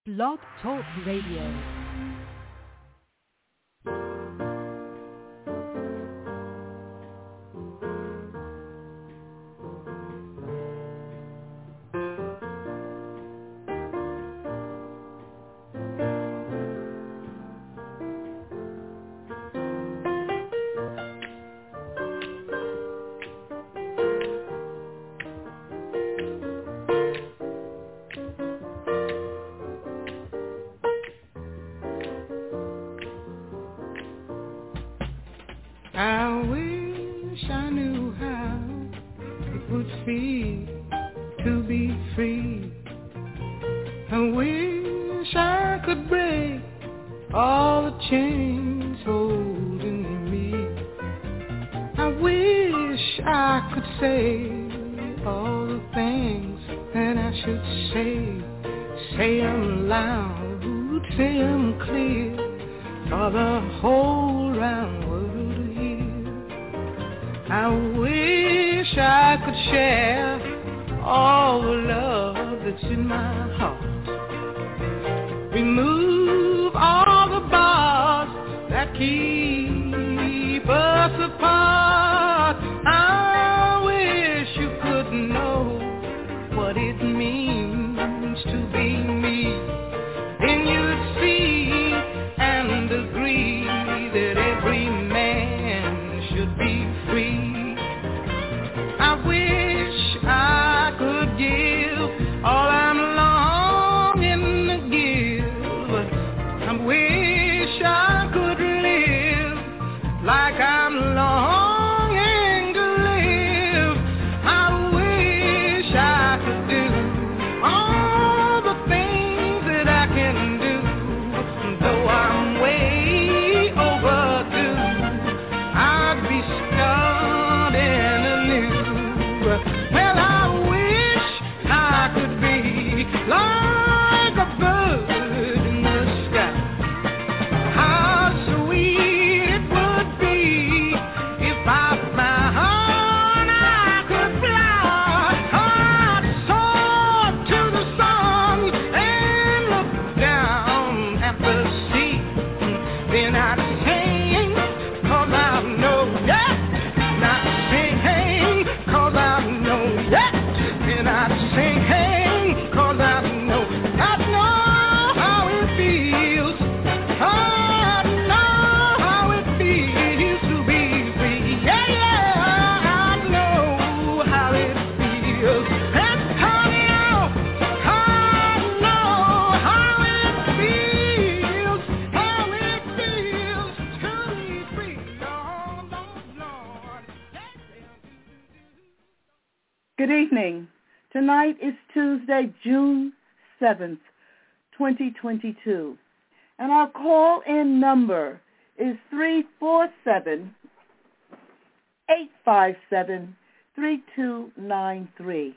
Blog Talk Radio. Good evening. Tonight is Tuesday, June 7th, 2022. And our call-in number is 347-857-3293.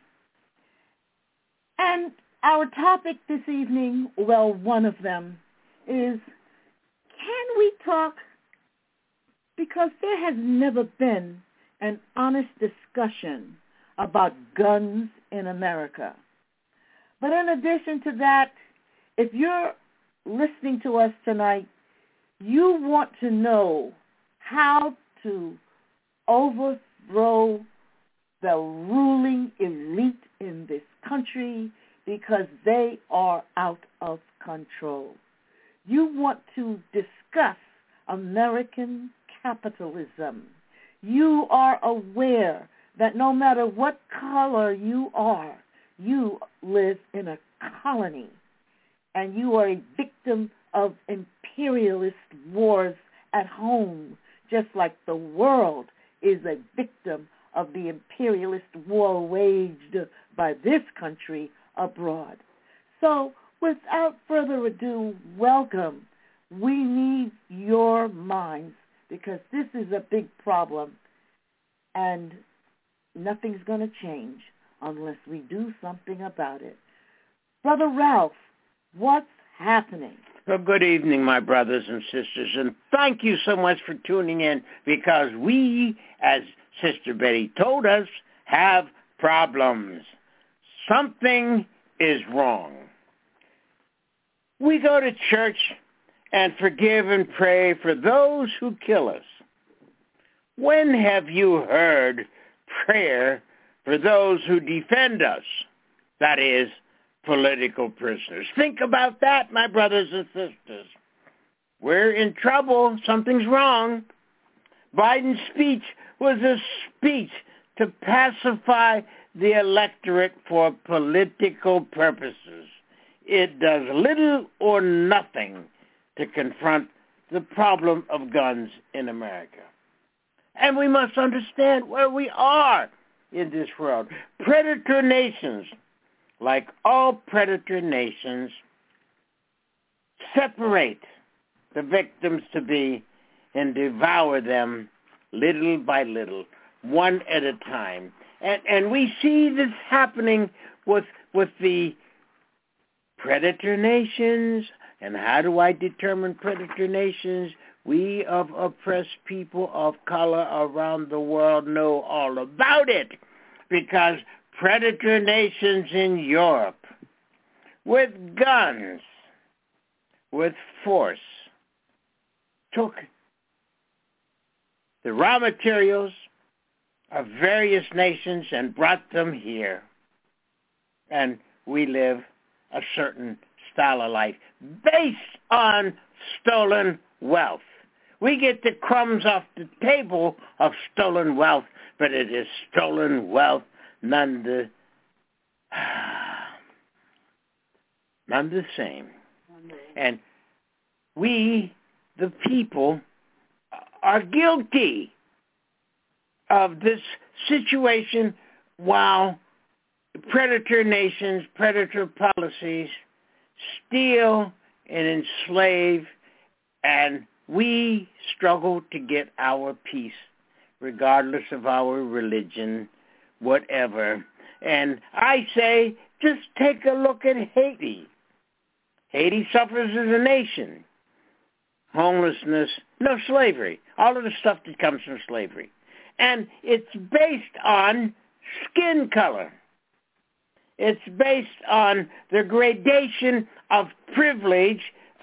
And our topic this evening, well, one of them, is can we talk? Because there has never been an honest discussion about guns in America. But in addition to that, if you're listening to us tonight, you want to know how to overthrow the ruling elite in this country because they are out of control. You want to discuss American capitalism. You are aware that no matter what color you are, you live in a colony, and you are a victim of imperialist wars at home, just like the world is a victim of the imperialist war waged by this country abroad. So, without further ado, welcome. We need your minds because this is a big problem, and nothing's going to change unless we do something about it. Brother Ralph, what's happening? Well, good evening, my brothers and sisters, and thank you so much for tuning in because we, as Sister Betty told us, have problems. Something is wrong. We go to church and forgive and pray for those who kill us. When have you heard prayer for those who defend us? That is, political prisoners. Think about that, my brothers and sisters. We're in trouble. Something's wrong. Biden's speech was a speech to pacify the electorate for political purposes. It does little or nothing to confront the problem of guns in America. And we must understand where we are in this world. Predator nations, like all predator nations, separate the victims to be and devour them little by little, one at a time. And we see this happening with the predator nations. And how do I determine predator nations? We of oppressed people of color around the world know all about it, because predator nations in Europe, with guns, with force, took the raw materials of various nations and brought them here. And we live a certain style of life based on stolen wealth. We get the crumbs off the table of stolen wealth, but it is stolen wealth none the same. And we, the people, are guilty of this situation while predator nations, predator policies steal and enslave, and we struggle to get our peace regardless of our religion, whatever. And I say, just take a look at Haiti. Haiti suffers as a nation. Homelessness, no, slavery, all of the stuff that comes from slavery. And it's based on skin color. It's based on the gradation of privilege,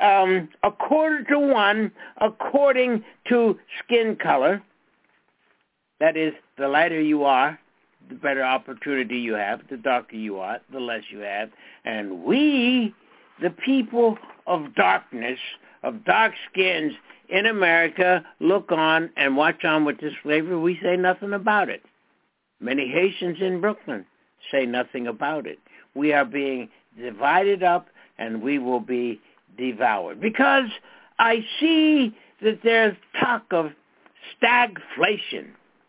1:4 according to skin color. That is, the lighter you are, the better opportunity you have. The darker you are, the less you have. And we, the people of darkness, of dark skins in America, look on and watch on with this slavery. We say nothing about it. Many Haitians in Brooklyn say nothing about it. We are being divided up, and we will be devoured. Because I see that there's talk of stagflation.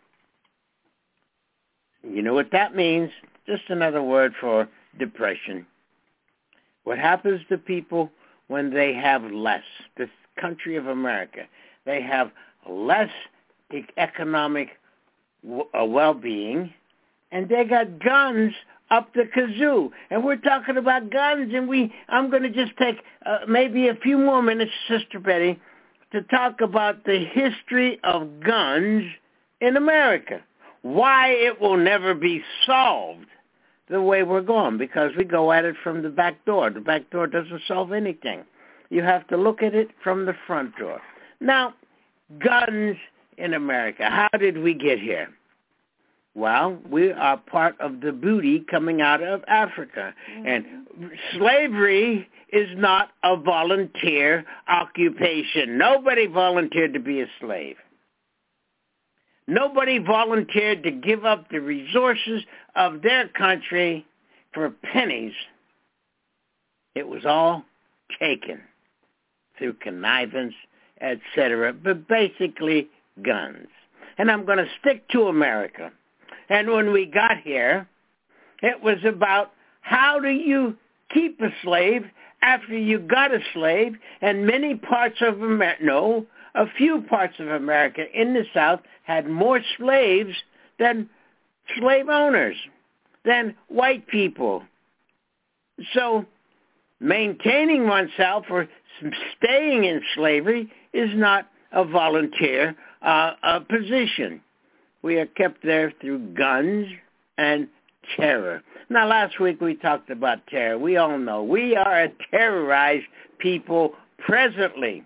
You know what that means? Just another word for depression. What happens to people when they have less? This country of America, they have less economic well-being, and they got guns up the kazoo. And we're talking about guns, and I'm going to just take maybe a few more minutes, Sister Betty, to talk about the history of guns in America. Why it will never be solved the way we're going, because we go at it from the back door. The back door doesn't solve anything. You have to look at it from the front door. Now, guns in America, how did we get here? Well, we are part of the booty coming out of Africa. And slavery is not a volunteer occupation. Nobody volunteered to be a slave. Nobody volunteered to give up the resources of their country for pennies. It was all taken through connivance, etc., but basically guns. And I'm going to stick to America. And when we got here, it was about how do you keep a slave after you got a slave, and many parts of America, no, a few parts of America in the South had more slaves than slave owners, than white people. So maintaining oneself or staying in slavery is not a volunteer position. We are kept there through guns and terror. Now, last week we talked about terror. We all know we are a terrorized people presently.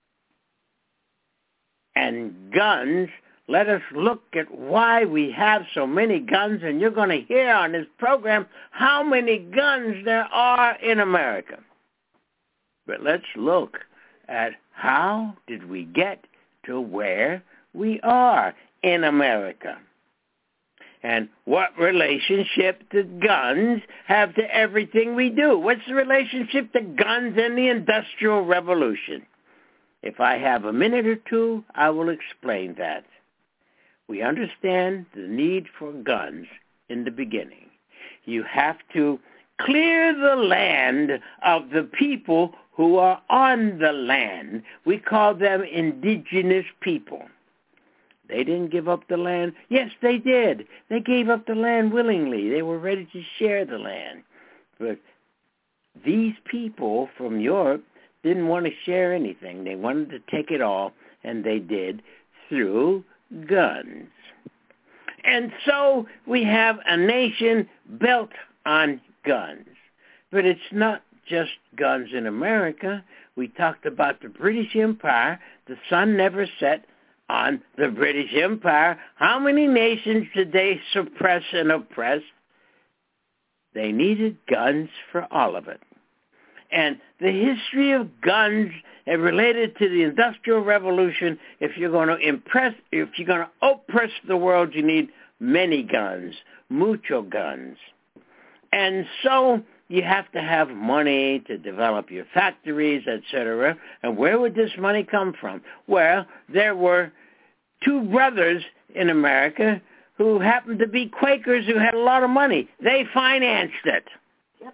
And guns, let us look at why we have so many guns, and you're going to hear on this program how many guns there are in America. But let's look at how did we get to where we are in America. And what relationship do guns have to everything we do? What's the relationship to guns and the Industrial Revolution? If I have a minute or two, I will explain that. We understand the need for guns in the beginning. You have to clear the land of the people who are on the land. We call them indigenous people. They didn't give up the land. Yes, they did. They gave up the land willingly. They were ready to share the land. But these people from Europe didn't want to share anything. They wanted to take it all, and they did through guns. And so we have a nation built on guns. But it's not just guns in America. We talked about the British Empire. The sun never set on the British Empire. How many nations did they suppress and oppress? They needed guns for all of it. And the history of guns related to the Industrial Revolution, if you're going to oppress the world, you need many guns, mucho guns. And so you have to have money to develop your factories, etc. And where would this money come from? Well, there were two brothers in America who happened to be Quakers who had a lot of money. They financed it. Yep.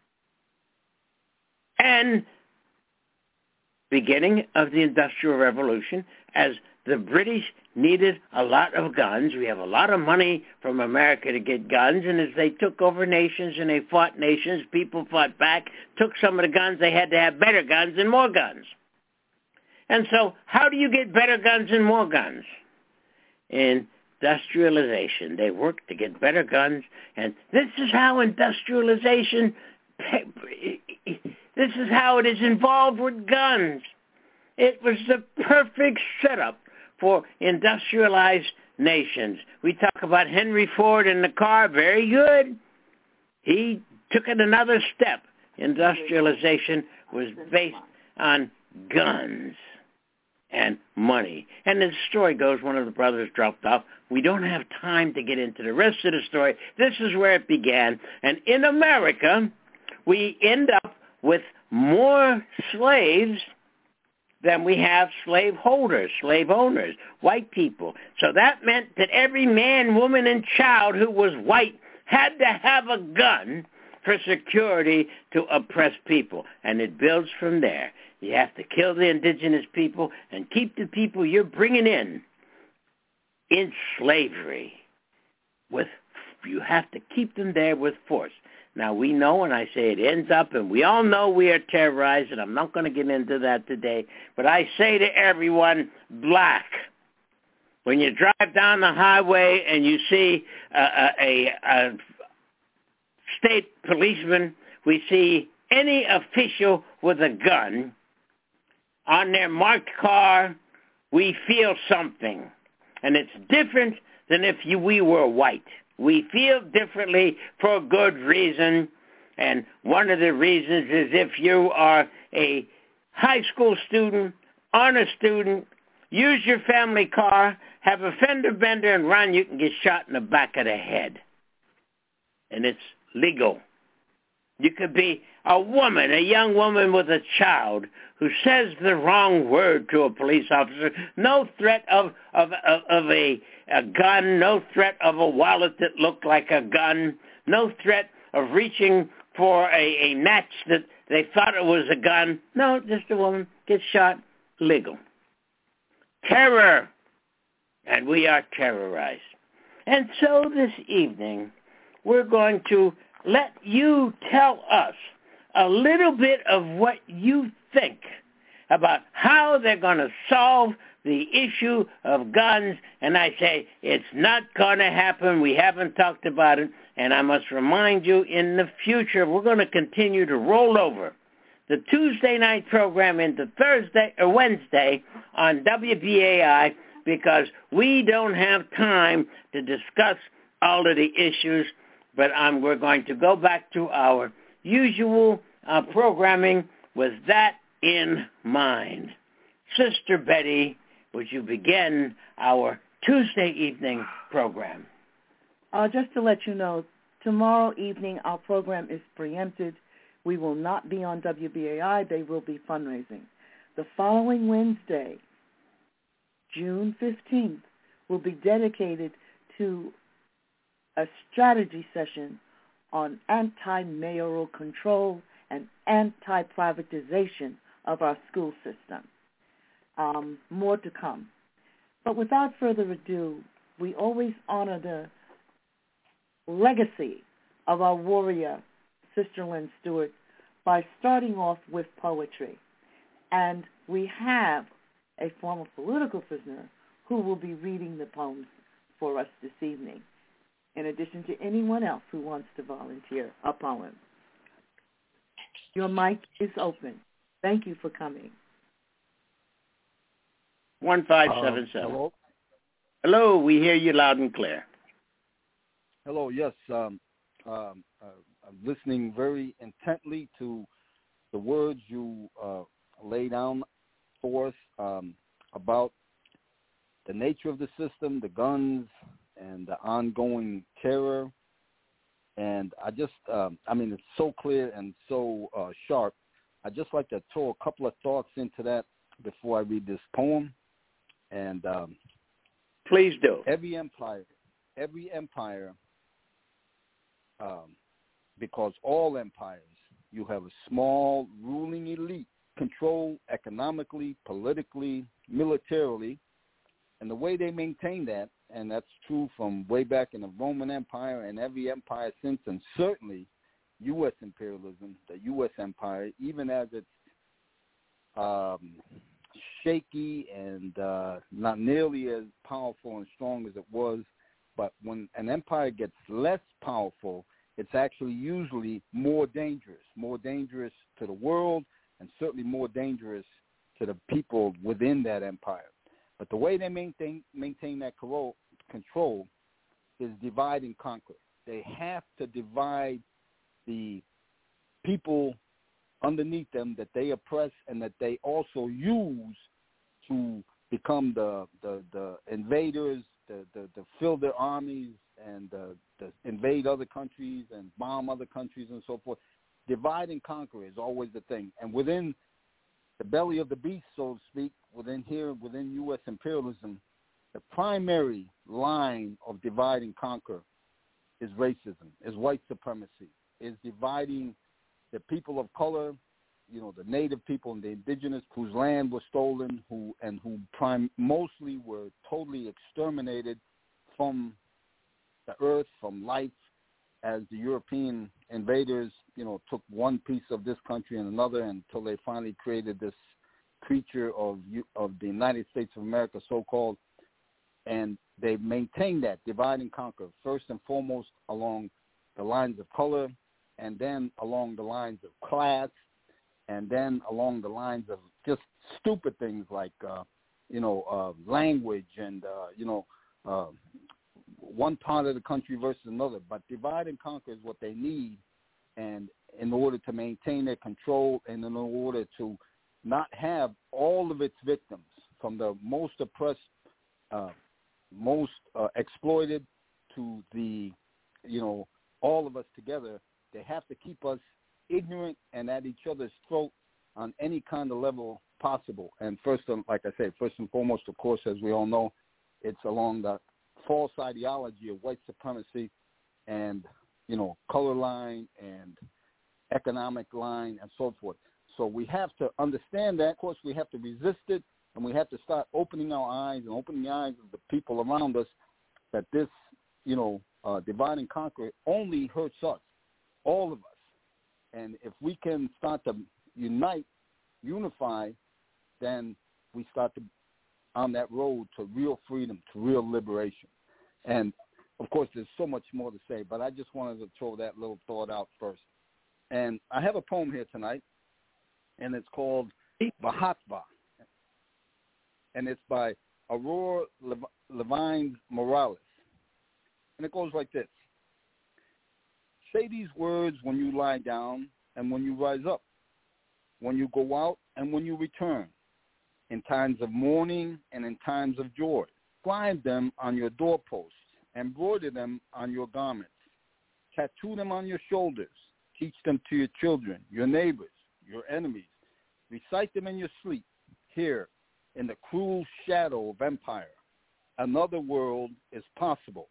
And beginning of the Industrial Revolution, as the British needed a lot of guns, we have a lot of money from America to get guns, and as they took over nations and they fought nations, people fought back, took some of the guns, they had to have better guns and more guns. And so how do you get better guns and more guns? Industrialization. They worked to get better guns, and this is how industrialization, this is how it is involved with guns. It was the perfect setup for industrialized nations. We talk about Henry Ford and the car, very good. He took it another step. Industrialization was based on guns and money. And the story goes, one of the brothers dropped off. We don't have time to get into the rest of the story. This is where it began. And in America, we end up with more slaves than we have slave holders, slave owners, white people. So that meant that every man, woman, and child who was white had to have a gun for security to oppress people. And it builds from there. You have to kill the indigenous people and keep the people you're bringing in slavery. You have to keep them there with force. Now, we know, and I say it ends up, and we all know we are terrorized, and I'm not going to get into that today, but I say to everyone, black, when you drive down the highway and you see a state policeman, we see any official with a gun on their marked car, we feel something. And it's different than if we were white. We feel differently for a good reason, and one of the reasons is if you are a high school student, honor student, use your family car, have a fender bender and run, you can get shot in the back of the head. And it's legal. You could be a woman, a young woman with a child who says the wrong word to a police officer. No threat of a gun, no threat of a wallet that looked like a gun, no threat of reaching for a match that they thought it was a gun. No, just a woman gets shot, legal. Terror, and we are terrorized. And so this evening, we're going to let you tell us a little bit of what you think about how they're going to solve the issue of guns, and I say it's not going to happen. We haven't talked about it, and I must remind you, in the future, we're going to continue to roll over the Tuesday night program into Thursday or Wednesday on WBAI, because we don't have time to discuss all of the issues, but we're going to go back to our usual programming with that in mind. Sister Betty, would you begin our Tuesday evening program? Just to let you know, tomorrow evening our program is preempted. We will not be on WBAI. They will be fundraising. The following Wednesday, June 15th, will be dedicated to a strategy session on anti-mayoral control and anti-privatization of our school system. More to come. But without further ado, we always honor the legacy of our warrior, Sister Lynn Stewart, by starting off with poetry. And we have a former political prisoner who will be reading the poems for us this evening, in addition to anyone else who wants to volunteer a poem. Your mic is open. Thank you for coming. 1577. Hello? Hello, we hear you loud and clear. Hello, yes. I'm listening very intently to the words you lay down for us about the nature of the system, the guns, and the ongoing terror. And I just, it's so clear and so sharp. I'd just like to throw a couple of thoughts into that before I read this poem. And please do. Every empire, because all empires, you have a small ruling elite control economically, politically, militarily, and the way they maintain that, and that's true from way back in the Roman Empire and every empire since, and certainly U.S. imperialism, the U.S. empire, even as it's shaky and not nearly as powerful and strong as it was, but when an empire gets less powerful, it's actually usually more dangerous to the world, and certainly more dangerous to the people within that empire. But the way they maintain that control is divide and conquer. They have to divide the people underneath them that they oppress and that they also use to become the invaders, to fill their armies and to invade other countries and bomb other countries and so forth. Divide and conquer is always the thing. And within the belly of the beast, so to speak, within U.S. imperialism, the primary line of divide and conquer is racism, is white supremacy, is dividing the people of color, the native people and the indigenous whose land was stolen, who mostly were totally exterminated from the earth, from life, as the European invaders, took one piece of this country and another until they finally created this creature of the United States of America, so-called, and they maintained that divide and conquer, first and foremost along the lines of color, and then along the lines of class, and then along the lines of just stupid things like, language and, one part of the country versus another. But divide and conquer is what they need, and in order to maintain their control and in order to not have all of its victims, from the most oppressed, most exploited to the, all of us together, they have to keep us ignorant and at each other's throat on any kind of level possible. And first and foremost, of course, as we all know, it's along the false ideology of white supremacy and, color line and economic line and so forth. So we have to understand that. Of course, we have to resist it, and we have to start opening our eyes and opening the eyes of the people around us that this, divide and conquer only hurts us, all of us. And if we can start to unify, then we start to on that road to real freedom, to real liberation. And, of course, there's so much more to say, but I just wanted to throw that little thought out first. And I have a poem here tonight, and it's called Bahatva, and it's by Aurora Levine Morales. And it goes like this. Say these words when you lie down and when you rise up, when you go out and when you return, in times of mourning and in times of joy. Bind them on your doorposts, embroider them on your garments, tattoo them on your shoulders, teach them to your children, your neighbors, your enemies. Recite them in your sleep. Here, in the cruel shadow of empire, another world is possible.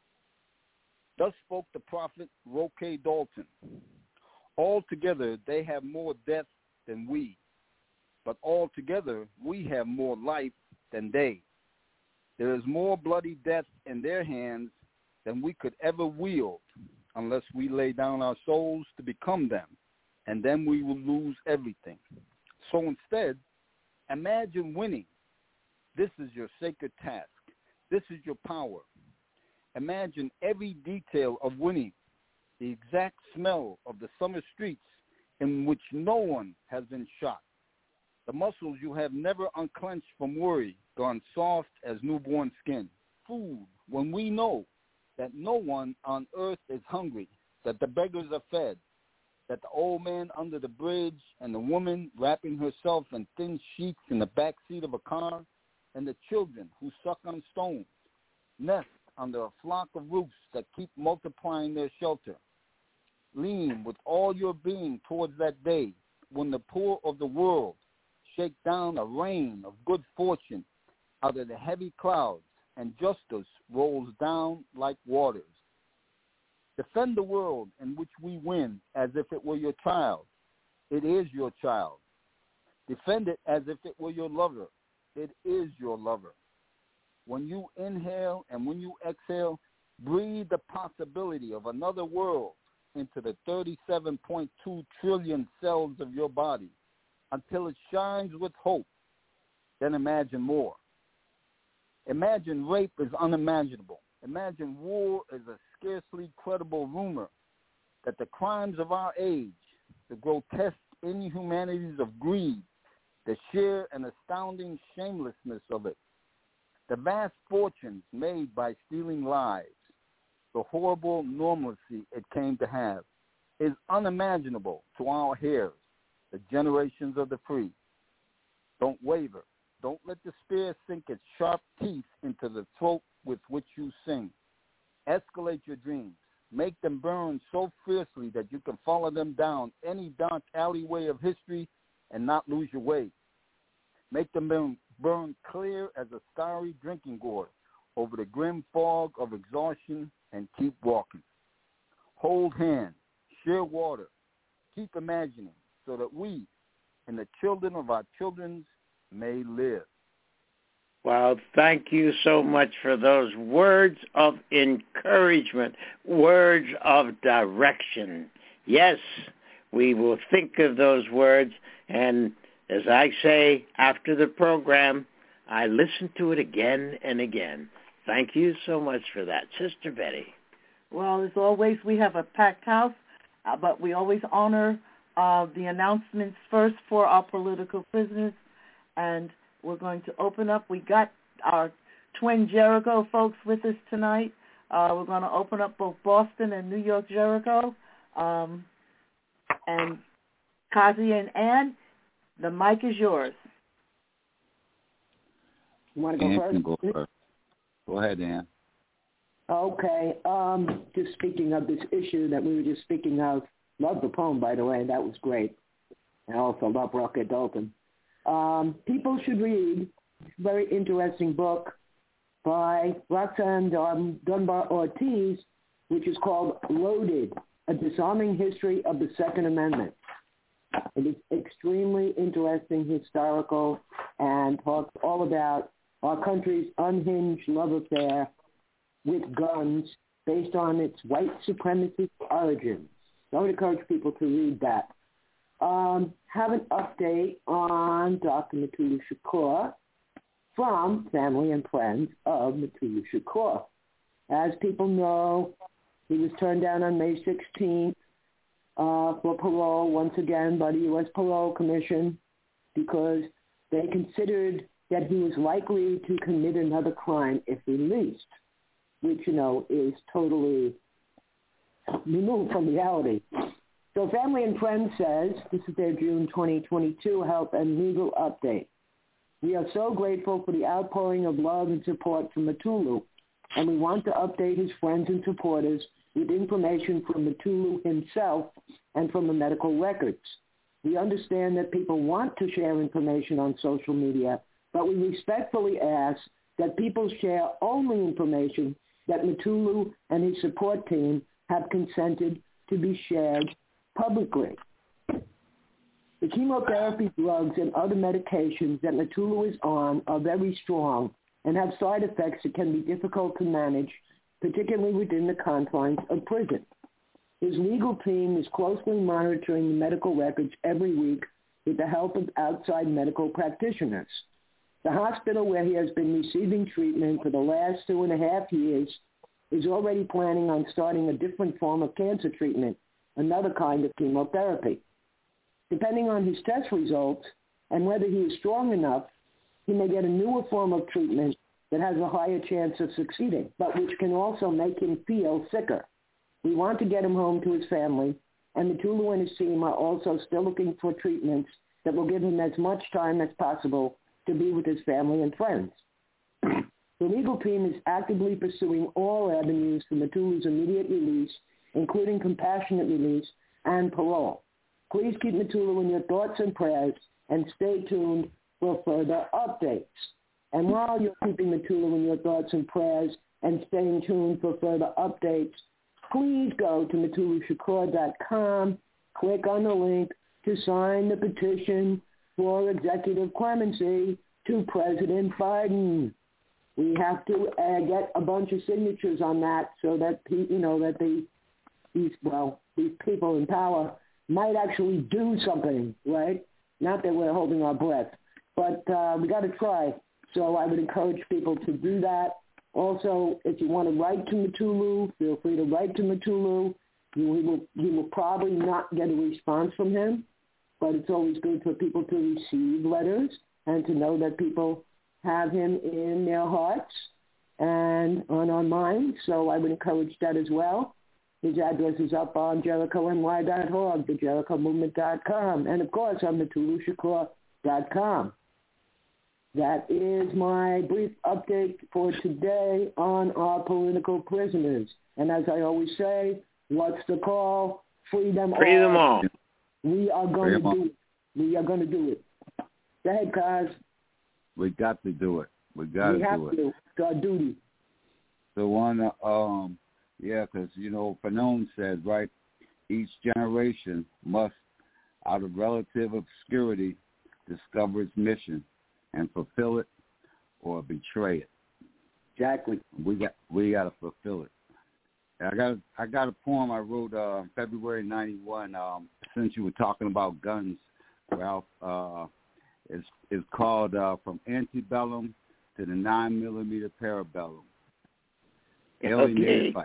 Thus spoke the prophet Roque Dalton. Altogether, they have more death than we, but altogether, we have more life than they. There is more bloody death in their hands than we could ever wield unless we lay down our souls to become them, and then we will lose everything. So instead, imagine winning. This is your sacred task. This is your power. Imagine every detail of winning, the exact smell of the summer streets in which no one has been shot, the muscles you have never unclenched from worry, gone soft as newborn skin. Food, when we know that no one on earth is hungry, that the beggars are fed, that the old man under the bridge and the woman wrapping herself in thin sheets in the back seat of a car, and the children who suck on stones, nest under a flock of roofs that keep multiplying their shelter. Lean with all your being towards that day when the poor of the world shake down a rain of good fortune out of the heavy clouds and justice rolls down like waters. Defend the world in which we win as if it were your child. It is your child. Defend it as if it were your lover. It is your lover. When you inhale and when you exhale, breathe the possibility of another world into the 37.2 trillion cells of your body until it shines with hope. Then imagine more. Imagine rape is unimaginable. Imagine war is a scarcely credible rumor, that the crimes of our age, the grotesque inhumanities of greed, the sheer and astounding shamelessness of it, the vast fortunes made by stealing lives, the horrible normalcy it came to have, is unimaginable to our heirs, the generations of the free. Don't waver. Don't let despair sink its sharp teeth into the throat with which you sing. Escalate your dreams. Make them burn so fiercely that you can follow them down any dark alleyway of history and not lose your way. Make them burn clear as a starry drinking gourd over the grim fog of exhaustion and keep walking. Hold hands, share water, keep imagining so that we and the children of our children may live. Well, thank you so much for those words of encouragement, words of direction. Yes, we will think of those words, and as I say after the program, I listen to it again and again. Thank you so much for that. Sister Betty. Well, as always, we have a packed house, but we always honor the announcements first for our political prisoners, and we're going to open up. We got our twin Jericho folks with us tonight. We're going to open up both Boston and New York Jericho. And Kazi and Ann, the mic is yours. You want to go first? Go first. Go ahead, Ann. Okay. Just speaking of this issue that we were just speaking of, love the poem, by the way. That was great. And also love Roque Dalton. People should read this very interesting book by Roxanne Dunbar Ortiz, which is called Loaded, A Disarming History of the Second Amendment. It is extremely interesting, historical, and talks all about our country's unhinged love affair with guns based on its white supremacist origins. So I would encourage people to read that. Have an update on Dr. Mutulu Shakur. from family and friends of Mutulu Shakur. As people know, he was turned down on May 16th for parole once again by the U.S. Parole Commission because they considered that he was likely to commit another crime if released, which, is totally removed from reality. So Family and Friends says, this is their June 2022 health and legal update. We are so grateful for the outpouring of love and support from Mutulu, and we want to update his friends and supporters with information from Mutulu himself and from the medical records. We understand that people want to share information on social media, but we respectfully ask that people share only information that Mutulu and his support team have consented to be shared publicly. The chemotherapy drugs and other medications that Mutulu is on are very strong and have side effects that can be difficult to manage, particularly within the confines of prison. His legal team is closely monitoring the medical records every week with the help of outside medical practitioners. The hospital where he has been receiving treatment for the last 2.5 years is already planning on starting a different form of cancer treatment, another kind of chemotherapy. Depending on his test results and whether he is strong enough, he may get a newer form of treatment that has a higher chance of succeeding, but which can also make him feel sicker. We want to get him home to his family, and Mutulu and his team are also still looking for treatments that will give him as much time as possible to be with his family and friends. The legal team is actively pursuing all avenues for Mutulu's immediate release, including compassionate release and parole. Please keep Mutulu in your thoughts and prayers and stay tuned for further updates. And while you're keeping Mutulu in your thoughts and prayers and staying tuned for further updates, please go to MutuluShakur.com, click on the link to sign the petition for executive clemency to President Biden. We have to get a bunch of signatures on that so that these people in power might actually do something, right? Not that we're holding our breath, but we got to try. So I would encourage people to do that. Also, if you want to write to Mutulu, feel free to write to Mutulu. You will probably not get a response from him, but it's always good for people to receive letters and to know that people have him in their hearts and on our minds. So I would encourage that as well. His address is up on JerichoNY.org, thejerichomovement.com, and, of course, on MutuluShakur.com. That is my brief update for today on our political prisoners. And as I always say, what's the call? Free them all. Free them all. We are going to do it. We are going to do it. Go ahead, Kaz. We got to do it. We got to do it. It's our duty. So because, Fanon said, right, each generation must, out of relative obscurity, discover its mission and fulfill it or betray it. Exactly. We got to fulfill it. And I got a poem I wrote February '91. Since you were talking about guns, Ralph, it's called From Antebellum to the 9mm Parabellum. Alienated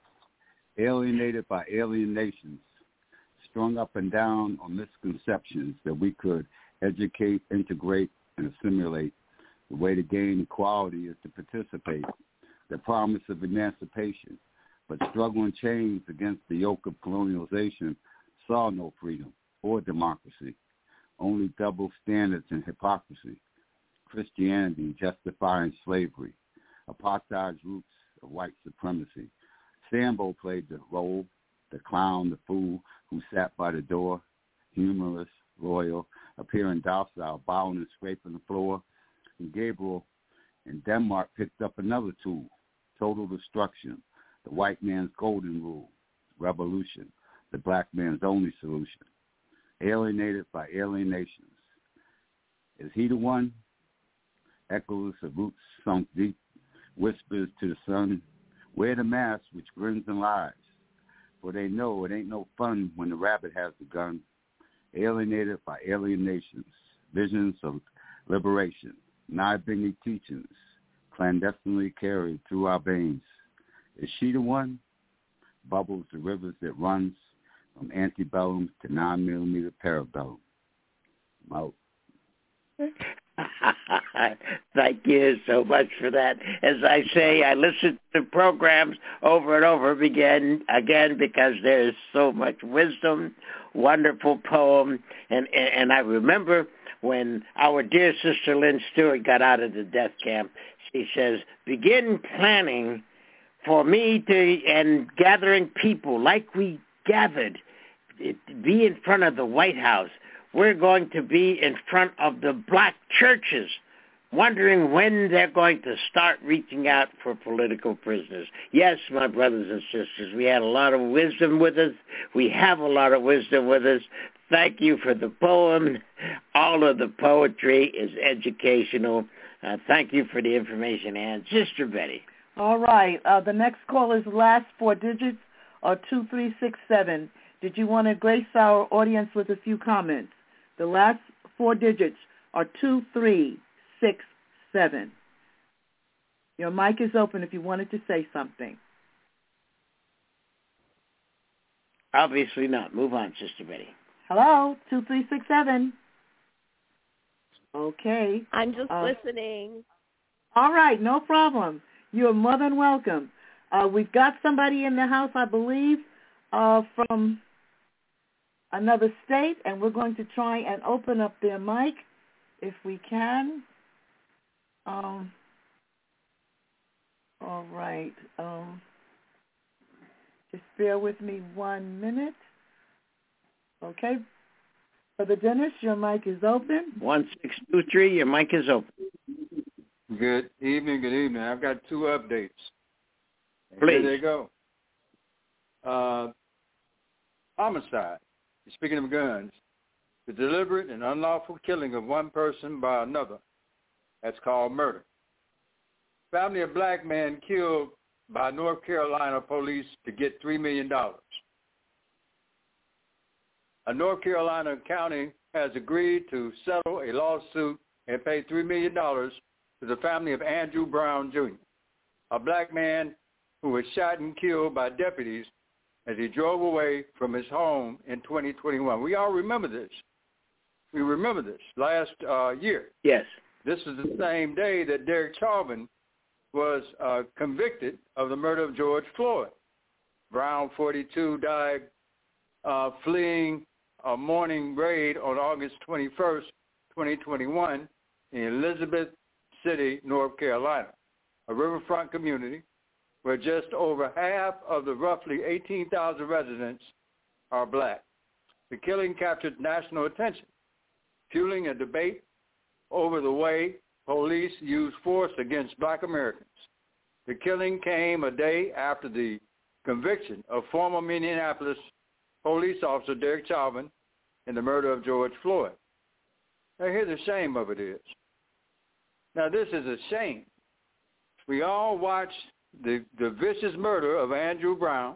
by alien nations, strung up and down on misconceptions that we could educate, integrate, and assimilate. The way to gain equality is to participate. The promise of emancipation, but struggle and chains against the yoke of colonialization saw no freedom or democracy, only double standards and hypocrisy. Christianity justifying slavery, apartheid's roots of white supremacy. Sambo played the role, the clown, the fool who sat by the door, humorous, loyal, appearing docile, bowing and scraping the floor. And Gabriel in Denmark picked up another tool, total destruction, the white man's golden rule, revolution, the black man's only solution. Alienated by alien nations. Is he the one? Echoes of roots sunk deep, whispers to the sun, wear the mask which grins and lies, for they know it ain't no fun when the rabbit has the gun. Alienated by alien nations, visions of liberation, Nai-Bini teachings, clandestinely carried through our veins. Is she the one? Bubbles the rivers that runs from antebellum to 9mm parabellum. I'm out. Thank you so much for that. As I say, I listen to programs over and over again because there is so much wisdom, wonderful poem, and I remember when our dear sister Lynn Stewart got out of the death camp, she says, begin planning for me and gathering people like we gathered, be in front of the White House. We're going to be in front of the black churches, wondering when they're going to start reaching out for political prisoners. Yes, my brothers and sisters, we had a lot of wisdom with us. We have a lot of wisdom with us. Thank you for the poem. All of the poetry is educational. Thank you for the information, Ann. Sister Betty. All right. The next caller's last 4 digits are 2367. Did you want to grace our audience with a few comments? The last 4 digits are 2367. Your mic is open if you wanted to say something. Obviously not. Move on, Sister Betty. Hello, 2367. Okay. I'm just listening. All right, no problem. You're more than welcome. We've got somebody in the house, I believe, from another state, and we're going to try and open up their mic if we can. All right. Just bear with me 1 minute. Okay. Brother Dennis, your mic is open. 1623, your mic is open. Good evening. I've got 2 updates. Please. Here they go. Homicide. Speaking of guns, the deliberate and unlawful killing of one person by another. That's called murder. Family of black man killed by North Carolina police to get $3 million. A North Carolina county has agreed to settle a lawsuit and pay $3 million to the family of Andrew Brown, Jr., a black man who was shot and killed by deputies as he drove away from his home in 2021. We all remember this. We remember this last year. Yes. This is the same day that Derek Chauvin was convicted of the murder of George Floyd. Brown, 42, died fleeing a morning raid on August 21st, 2021 in Elizabeth City, North Carolina, a riverfront community where just over half of the roughly 18,000 residents are black. The killing captured national attention, fueling a debate over the way police use force against black Americans. The killing came a day after the conviction of former Minneapolis police officer Derek Chauvin in the murder of George Floyd. Now, here the shame of it is. Now, this is a shame. We all watched the vicious murder of Andrew Brown,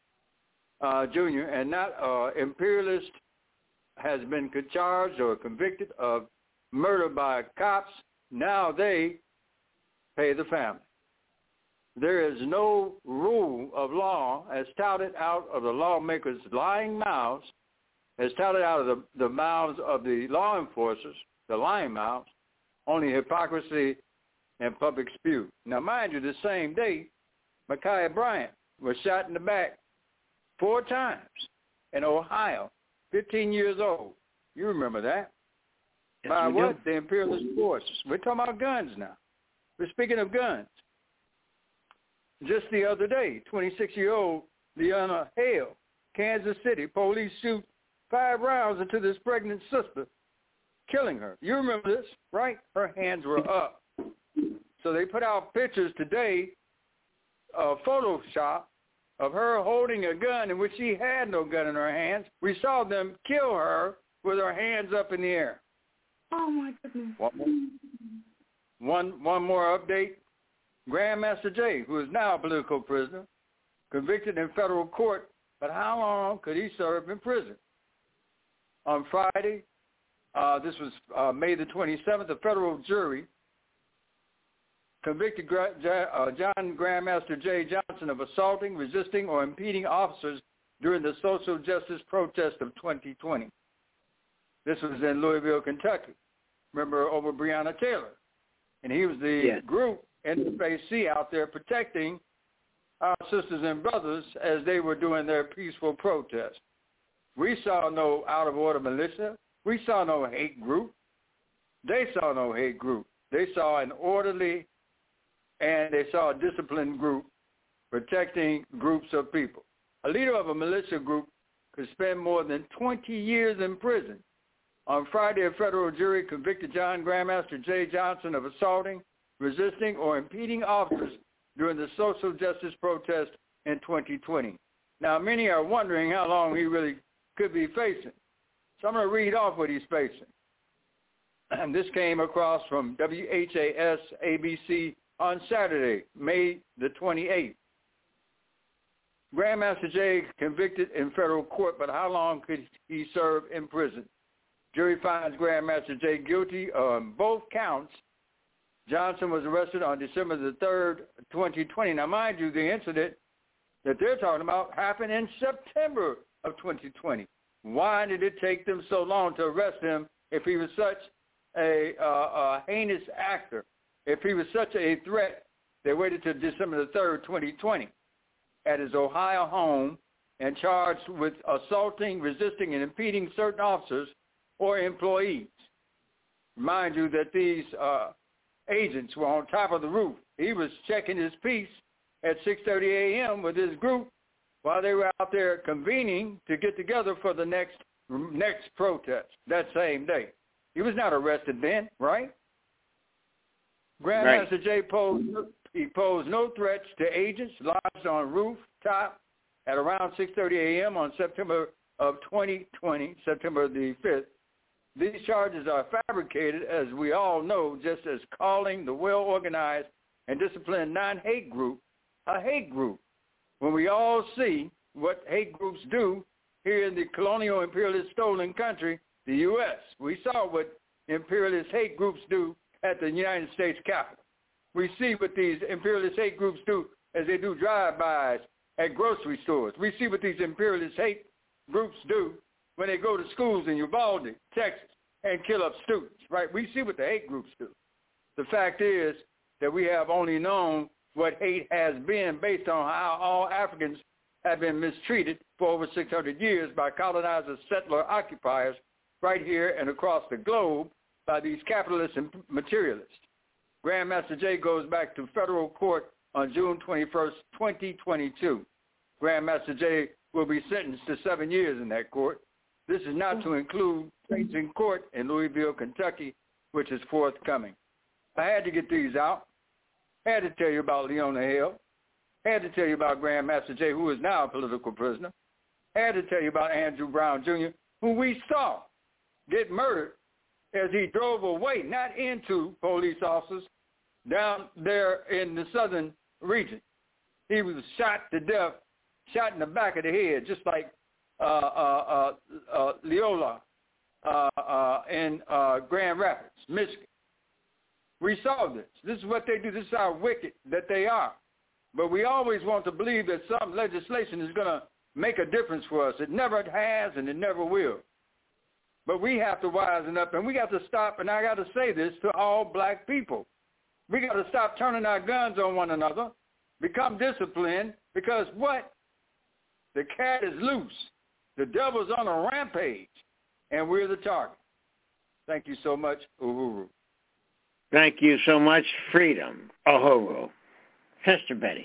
Jr., and not imperialist has been charged or convicted of murder by cops. Now they pay the family. There is no rule of law as touted out of the lawmakers' lying mouths, as touted out of the mouths of the law enforcers, the lying mouths, only hypocrisy and public spew. Now, mind you, the same day, Ma'Khia Bryant was shot in the back 4 times in Ohio, 15 years old. You remember that? Yes, by what? The imperialist forces. We're talking about guns now. We're speaking of guns. Just the other day, 26-year-old Leona Hale, Kansas City, police shoot 5 rounds into this pregnant sister, killing her. You remember this, right? Her hands were up. So they put out pictures today, Photoshop, of her holding a gun in which she had no gun in her hands. We saw them kill her with her hands up in the air. Oh, my goodness. One more update. Grandmaster Jay, who is now a political prisoner, convicted in federal court, but how long could he serve in prison? On Friday, this was May the 27th, a federal jury convicted John Grandmaster J. Johnson of assaulting, resisting, or impeding officers during the social justice protest of 2020. This was in Louisville, Kentucky. Remember, over Breonna Taylor. And he was the group, Interfaith C, out there protecting our sisters and brothers as they were doing their peaceful protest. We saw no out-of-order militia. We saw no hate group. They saw no hate group. They saw an orderly and they saw a disciplined group protecting groups of people. A leader of a militia group could spend more than 20 years in prison. On Friday, a federal jury convicted John Grandmaster J. Johnson of assaulting, resisting, or impeding officers during the social justice protest in 2020. Now, many are wondering how long he really could be facing. So I'm going to read off what he's facing. And this came across from WHAS ABC on Saturday, May the 28th. Grandmaster J convicted in federal court, but how long could he serve in prison? Jury finds Grandmaster J guilty on both counts. Johnson was arrested on December the 3rd, 2020. Now, mind you, the incident that they're talking about happened in September of 2020. Why did it take them so long to arrest him if he was such a heinous actor? If he was such a threat, they waited till December the 3rd, 2020 at his Ohio home and charged with assaulting, resisting, and impeding certain officers or employees. Remind you that these agents were on top of the roof. He was checking his piece at 6:30 a.m. with his group while they were out there convening to get together for the next protest that same day. He was not arrested then, right? Grandmaster J posed no threats to agents lodged on rooftop at around 6:30 a.m. on September of 2020, September the 5th. These charges are fabricated, as we all know, just as calling the well-organized and disciplined non-hate group a hate group. When we all see what hate groups do here in the colonial imperialist stolen country, the U.S., we saw what imperialist hate groups do at the United States Capitol. We see what these imperialist hate groups do as they do drive-bys at grocery stores. We see what these imperialist hate groups do when they go to schools in Uvalde, Texas, and kill up students, right? We see what the hate groups do. The fact is that we have only known what hate has been based on how all Africans have been mistreated for over 600 years by colonizers, settler occupiers right here and across the globe by these capitalists and materialists. Grandmaster J goes back to federal court on June 21st, 2022. Grandmaster J will be sentenced to 7 years in that court. This is not to include case in court in Louisville, Kentucky, which is forthcoming. I had to get these out. I had to tell you about Leona Hill. I had to tell you about Grandmaster J, who is now a political prisoner. I had to tell you about Andrew Brown Jr., who we saw get murdered as he drove away, not into police officers, down there in the southern region. He was shot to death, shot in the back of the head, just like Leola in Grand Rapids, Michigan. We saw this. This is what they do. This is how wicked that they are. But we always want to believe that some legislation is going to make a difference for us. It never has and it never will. But we have to wisen up, and we got to stop, and I got to say this to all black people. We got to stop turning our guns on one another, become disciplined, because what? The cat is loose. The devil's on a rampage, and we're the target. Thank you so much, Uhuru. Thank you so much, Freedom, Uhuru. Sister Betty.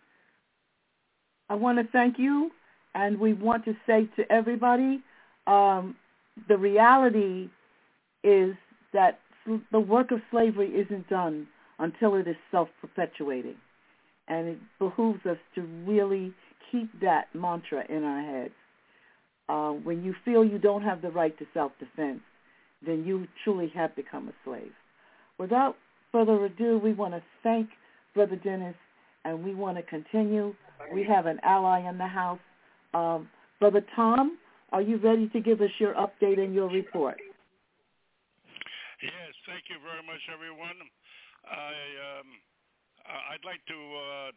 I want to thank you, and we want to say to everybody, the reality is that the work of slavery isn't done until it is self-perpetuating. And it behooves us to really keep that mantra in our heads. When you feel you don't have the right to self-defense, then you truly have become a slave. Without further ado, we want to thank Brother Dennis, and we want to continue. We have an ally in the house. Brother Tom, are you ready to give us your update and your report? Yes, thank you very much, everyone. I'd like to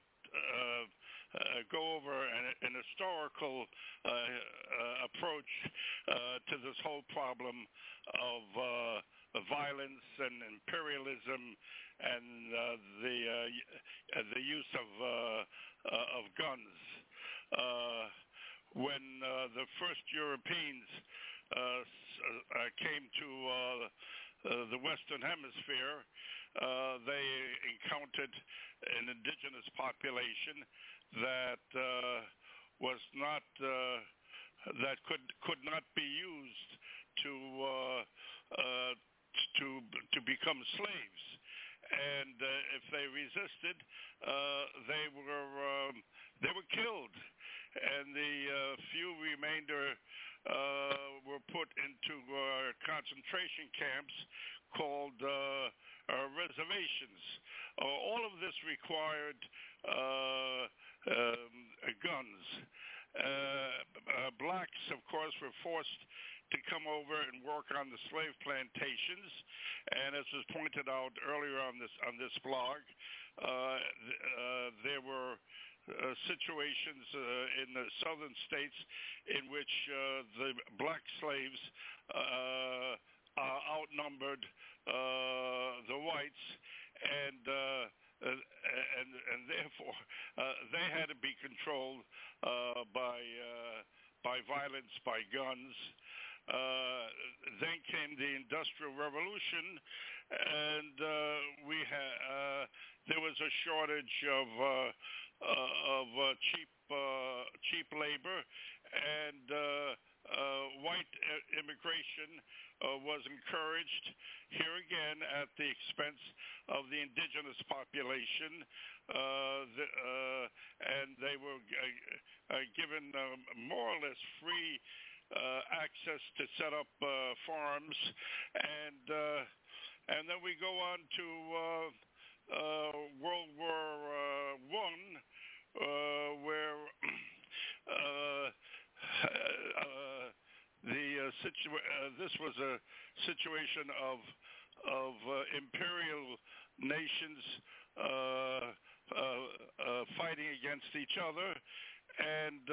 go over an historical approach to this whole problem of violence and imperialism and the use of guns. When the first Europeans came to the Western Hemisphere, they encountered an indigenous population that was not that could not be used to become slaves, and if they resisted, they were killed, and the few remainder were put into concentration camps called reservations. All of this required guns. Blacks, of course, were forced to come over and work on the slave plantations, and as was pointed out earlier on this blog, there were situations in the southern states in which the black slaves outnumbered the whites, and therefore they had to be controlled by violence, by guns. Then came the Industrial Revolution, and there was a shortage of cheap labor, and white immigration was encouraged, here again at the expense of the indigenous population, and they were given more or less free access to set up farms, and then we go on to World War I, where this was a situation of imperial nations fighting against each other, and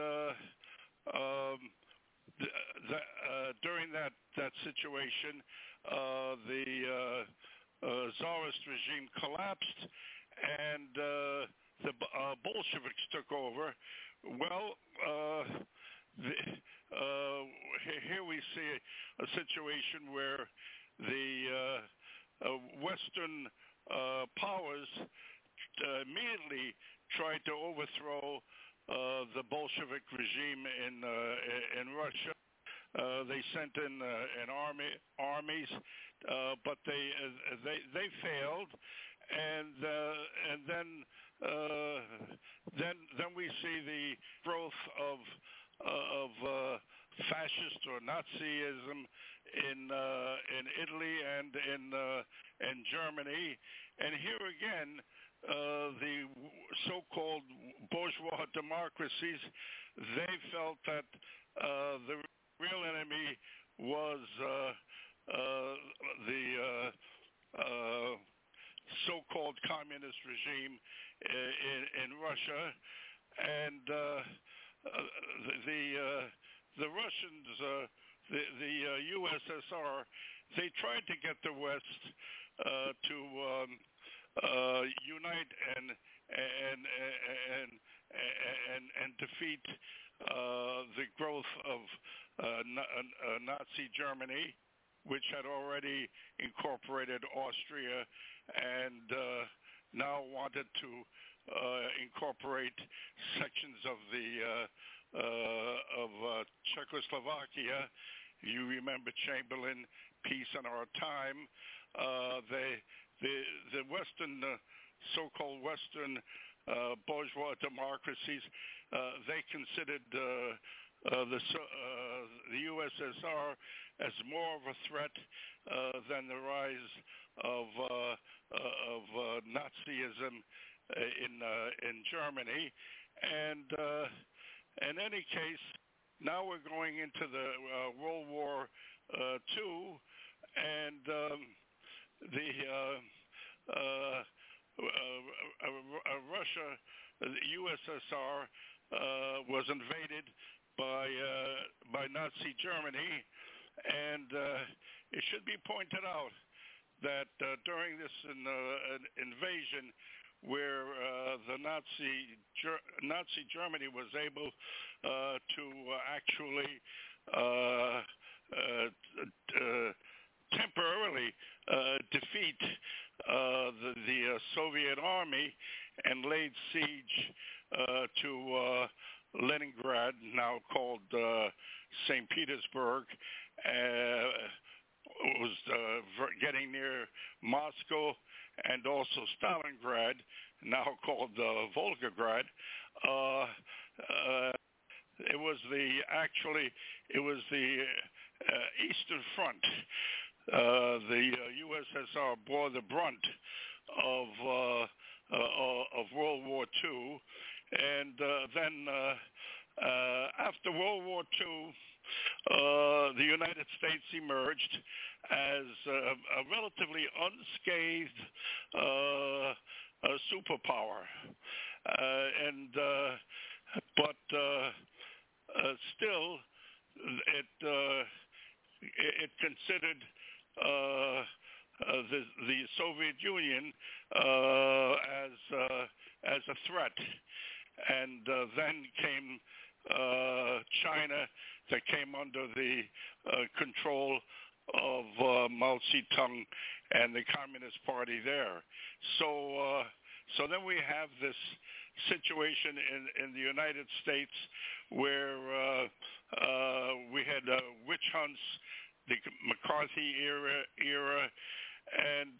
during that situation, the Tsarist regime collapsed, and the Bolsheviks took over. Well, here we see a situation where the Western powers immediately tried to overthrow the Bolshevik regime in Russia. They sent in armies, but they failed, and then we see the growth of fascist or Nazism in Italy and in Germany, and here again, the so-called bourgeois democracies, they felt that the real enemy was the so-called communist regime in Russia, and the Russians, the USSR, they tried to get the West to unite and defeat the growth of Nazi Germany, which had already incorporated Austria and now wanted to incorporate sections of the of Czechoslovakia. You remember Chamberlain, Peace in Our Time. The Western, so-called Western bourgeois democracies, they considered the USSR as more of a threat than the rise of Nazism in Germany. And in any case, now we're going into the World War II, and Russia, the USSR, was invaded by Nazi Germany, and it should be pointed out that during this invasion, where the Nazi Germany was able to actually temporarily defeat the Soviet army and laid siege to Leningrad, now called St. Petersburg. Was getting near Moscow, and also Stalingrad, now called Volgograd. It was the Eastern Front. The USSR bore the brunt of World War II, and then after World War II, the United States emerged as a relatively unscathed superpower, but still, it considered the Soviet Union as a threat, and then came China, that came under the control of Mao Zedong and the Communist Party there. So then we have this situation in the United States where we had witch hunts, the McCarthy era, and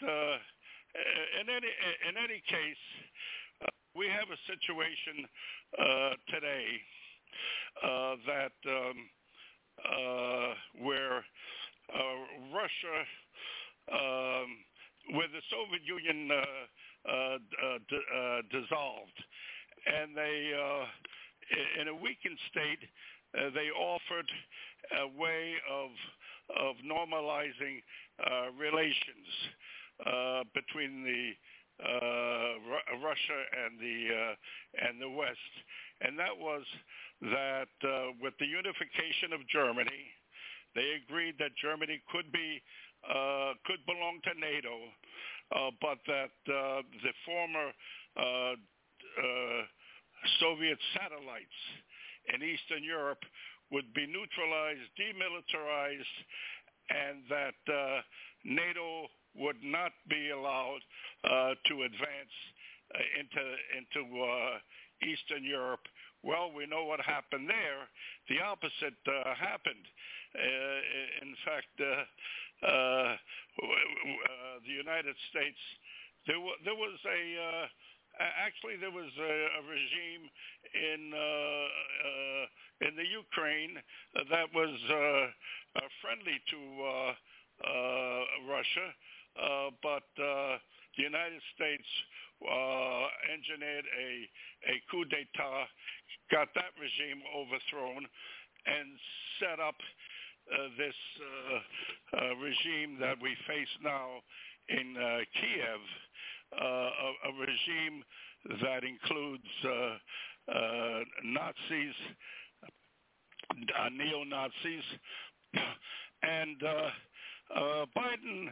in any case, we have a situation today that where Russia, where the Soviet Union dissolved, and they, in a weakened state, they offered a way of normalizing relations between the Russia and the West, and that was that with the unification of Germany, they agreed that Germany could belong to NATO, but that the former Soviet satellites in Eastern Europe would be neutralized, demilitarized, and that NATO would not be allowed to advance into Eastern Europe. Well, we know what happened there. The opposite happened. In fact, the United States, there was a regime in the Ukraine that was friendly to Russia, but the United States engineered a coup d'etat, got that regime overthrown, and set up this regime that we face now in Kiev, a regime that includes Nazis, neo-Nazis, and Biden,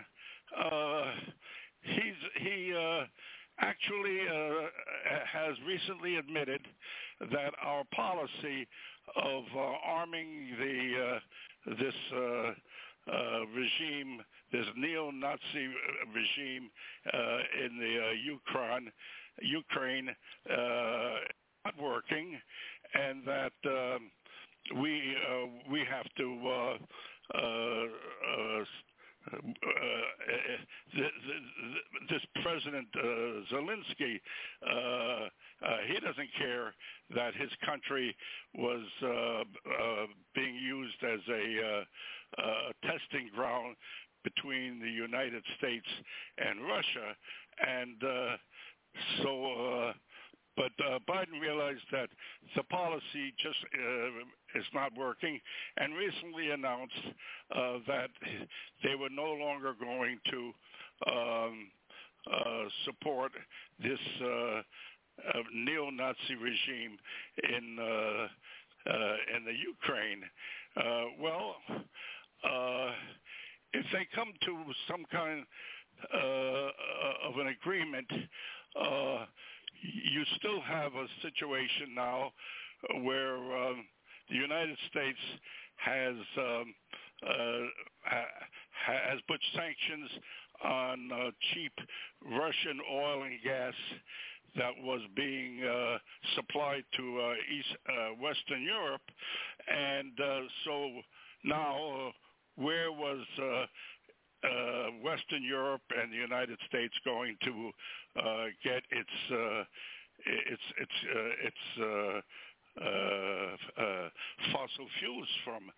he actually has recently admitted that our policy of arming this regime, this neo-Nazi regime in the Ukraine, not working, and that we have to this President Zelensky, he doesn't care that his country was being used as a testing ground between the United States and Russia, and but Biden realized that the policy just is not working, and recently announced that they were no longer going to support this neo-Nazi regime in the Ukraine. If they come to some kind of an agreement, you still have a situation now where the United States has put sanctions on cheap Russian oil and gas that was being supplied to Western Europe, and so now where was Western Europe and the United States going to get its fossil fuels from?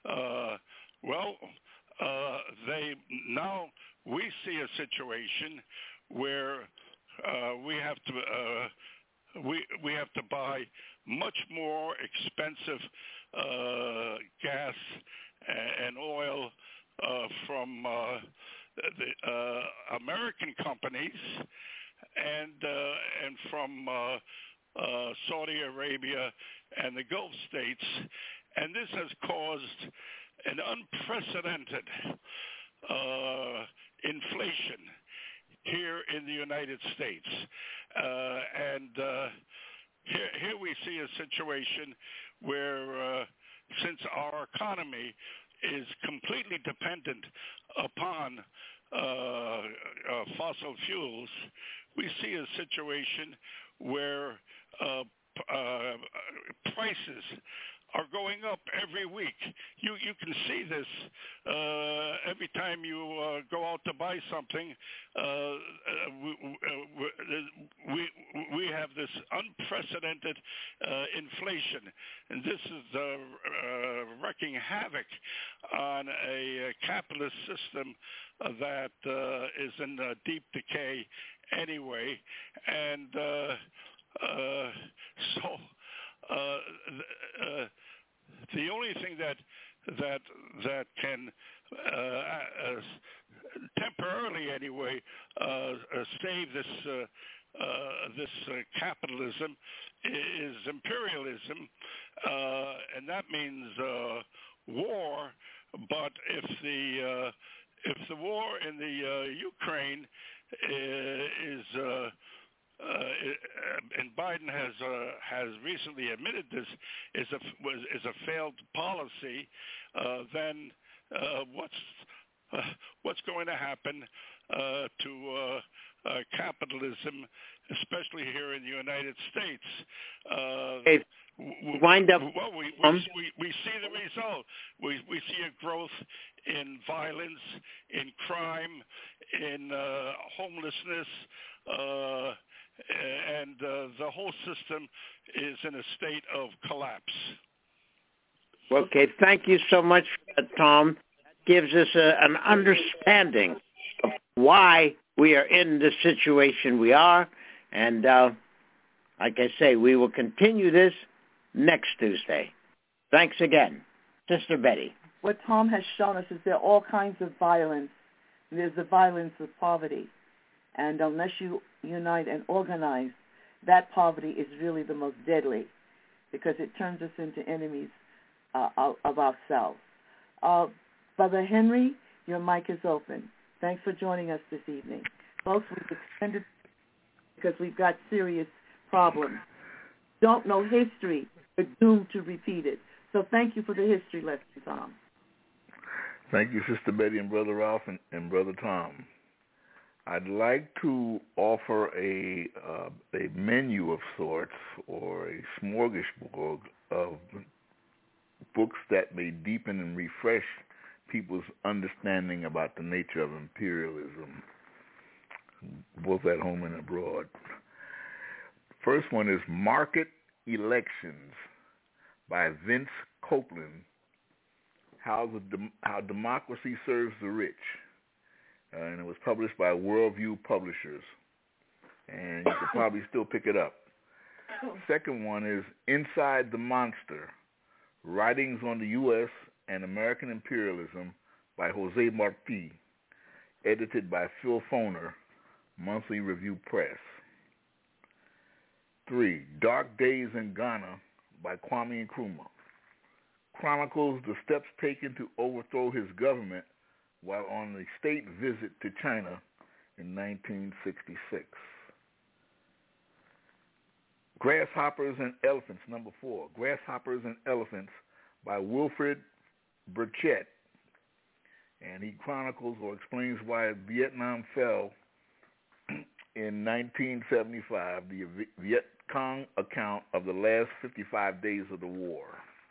We see a situation where we have to buy much more expensive gas and oil from the American companies and from Saudi Arabia and the Gulf states, and this has caused an unprecedented inflation here in the United States. Here we see a situation where since our economy is completely dependent upon fossil fuels, we see a situation where prices are going up every week. You can see this every time you go out to buy something. We have this unprecedented inflation, and this is wreaking havoc on a capitalist system that is in deep decay anyway, and the only thing that can temporarily anyway save this capitalism is imperialism, and that means war. But if the war in the Ukraine is and Biden has recently admitted this is a failed policy, then what's going to happen to capitalism, especially here in the United States? Wind up. Well, we see the result. We see a growth in violence, in crime, in homelessness, and the whole system is in a state of collapse. Okay, thank you so much, Tom. Gives us an understanding of why we are in the situation we are, and like I say, we will continue this next Tuesday. Thanks again, Sister Betty. What Tom has shown us is there are all kinds of violence. There's the violence of poverty. And unless you unite and organize, that poverty is really the most deadly because it turns us into enemies of ourselves. Brother Henry, your mic is open. Thanks for joining us this evening. Folks, we've extended because we've got serious problems. Don't know history, but doomed to repeat it. So thank you for the history lesson, Tom. Thank you, Sister Betty and Brother Ralph and Brother Tom. I'd like to offer a menu of sorts or a smorgasbord of books that may deepen and refresh people's understanding about the nature of imperialism, both at home and abroad. First one is Market Elections by Vince Copeland, How Democracy Serves the Rich. And it was published by Worldview Publishers. And you could probably still pick it up. Second one is Inside the Monster, Writings on the U.S. and American Imperialism by Jose Marti, edited by Phil Foner, Monthly Review Press. 3. Dark Days in Ghana by Kwame Nkrumah. Chronicles the steps taken to overthrow his government while on a state visit to China in 1966. Grasshoppers and Elephants, number 4. Grasshoppers and Elephants by Wilfred Burchett. And he chronicles or explains why Vietnam fell in 1975, the Viet Cong account of the last 55 days of the war.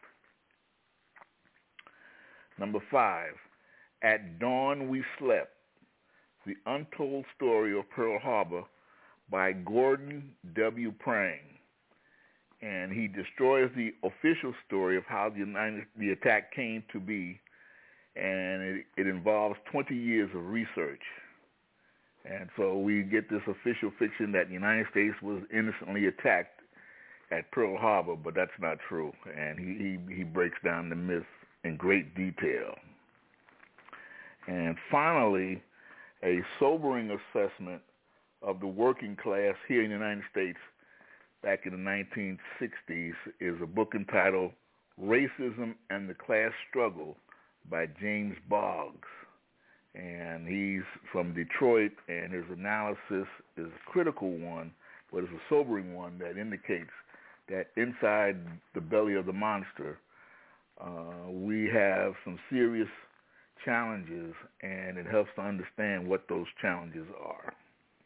Number 5, At Dawn We Slept, The Untold Story of Pearl Harbor by Gordon W. Prang. And he destroys the official story of how the attack came to be, and it involves 20 years of research. And so we get this official fiction that the United States was innocently attacked at Pearl Harbor, but that's not true. And he breaks down the myth in great detail. And finally, a sobering assessment of the working class here in the United States back in the 1960s is a book entitled Racism and the Class Struggle by James Boggs. And he's from Detroit, and his analysis is a critical one, but it's a sobering one that indicates that inside the belly of the monster, we have some serious challenges, and it helps to understand what those challenges are.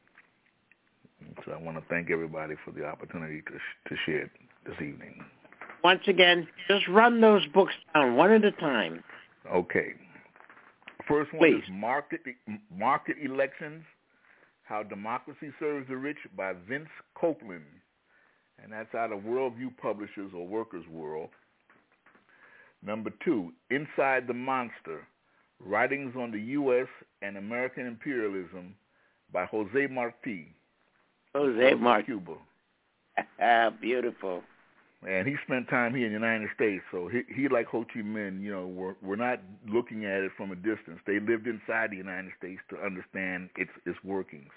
So I want to thank everybody for the opportunity to share it this evening. Once again, just run those books down one at a time. Okay. First one is Market Elections, How Democracy Serves the Rich by Vince Copeland. And that's out of Worldview Publishers or Workers' World. Number 2, Inside the Monster, Writings on the U.S. and American Imperialism by Jose Marti. Jose Marti. Cuba. Beautiful. And he spent time here in the United States, so he like Ho Chi Minh, we're not looking at it from a distance. They lived inside the United States to understand its workings.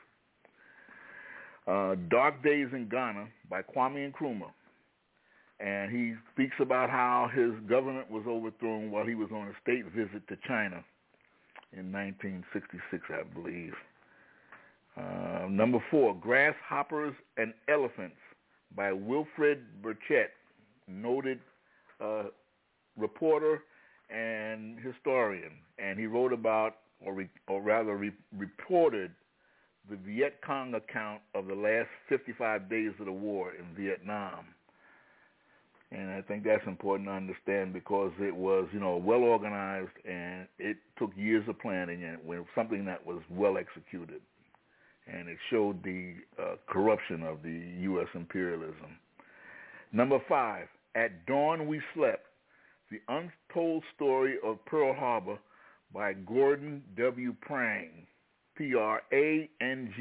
Dark Days in Ghana by Kwame Nkrumah. And he speaks about how his government was overthrown while he was on a state visit to China in 1966, I believe. Number 4, Grasshoppers and Elephants by Wilfred Burchett, noted reporter and historian. And he wrote about, reported the Viet Cong account of the last 55 days of the war in Vietnam. And I think that's important to understand because it was, well organized, and it took years of planning, and it was something that was well executed. And it showed the corruption of the U.S. imperialism. Number 5, At Dawn We Slept, The Untold Story of Pearl Harbor by Gordon W. Prang, Prange.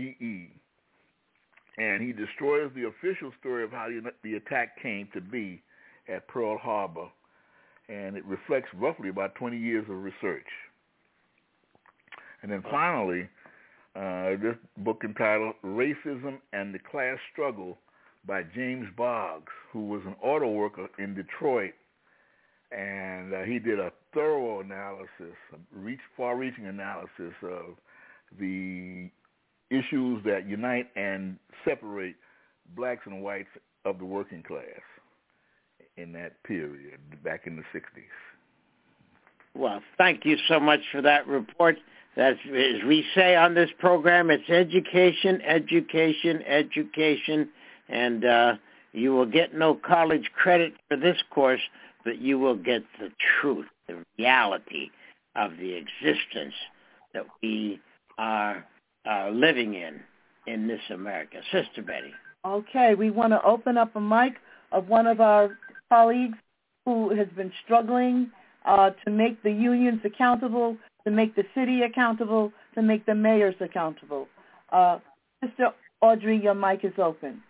And he destroys the official story of how the attack came to be at Pearl Harbor, and it reflects roughly about 20 years of research. And then finally, this book entitled Racism and the Class Struggle by James Boggs, who was an auto worker in Detroit, and he did a thorough analysis, far-reaching analysis of the issues that unite and separate blacks and whites of the working class in that period, back in the 60s. Well, thank you so much for that report. That's, as we say on this program, it's education, education, education, and you will get no college credit for this course, but you will get the truth, the reality of the existence that we are living in this America. Sister Betty. Okay, we want to open up a mic of one of our colleagues who has been struggling to make the unions accountable, to make the city accountable, to make the mayors accountable. Sister Audrey, your mic is open.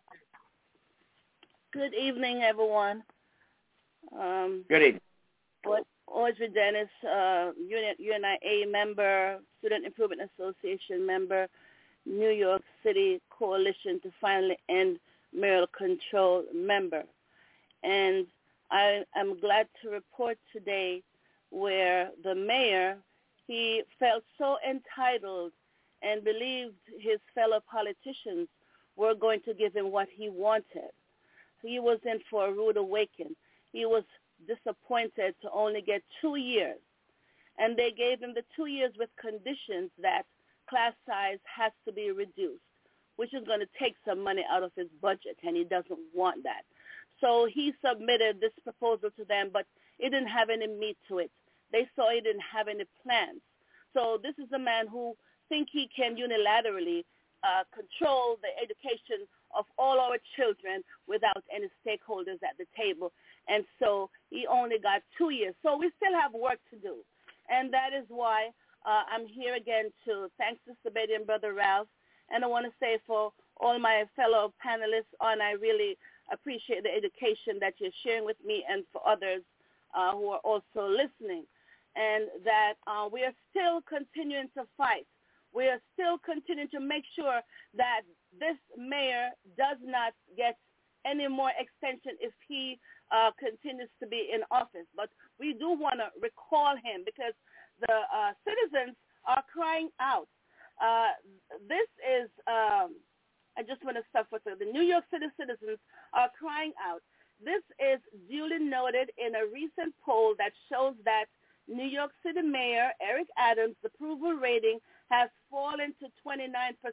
Good evening, everyone. Good evening. Audrey Dennis, UNIA member, Student Improvement Association member, New York City Coalition to Finally End Mayoral Control member. And I am glad to report today where the mayor, he felt so entitled and believed his fellow politicians were going to give him what he wanted. He was in for a rude awakening. He was disappointed to only get 2 years. And they gave him the 2 years with conditions that class size has to be reduced, which is going to take some money out of his budget, and he doesn't want that. So he submitted this proposal to them, but it didn't have any meat to it. They saw he didn't have any plans. So this is a man who thinks he can unilaterally control the education of all our children without any stakeholders at the table. And so he only got 2 years. So we still have work to do. And that is why I'm here again to thank Sister Betty and Brother Ralph. And I want to say for all my fellow panelists I really appreciate the education that you're sharing with me and for others who are also listening. And that we are still continuing to fight. We are still continuing to make sure that this mayor does not get any more extension if he continues to be in office. But we do want to recall him because the citizens are crying out. This is, I just want to stop for a second. The New York City citizens are crying out. This is duly noted in a recent poll that shows that New York City Mayor Eric Adams' approval rating has fallen to 29%.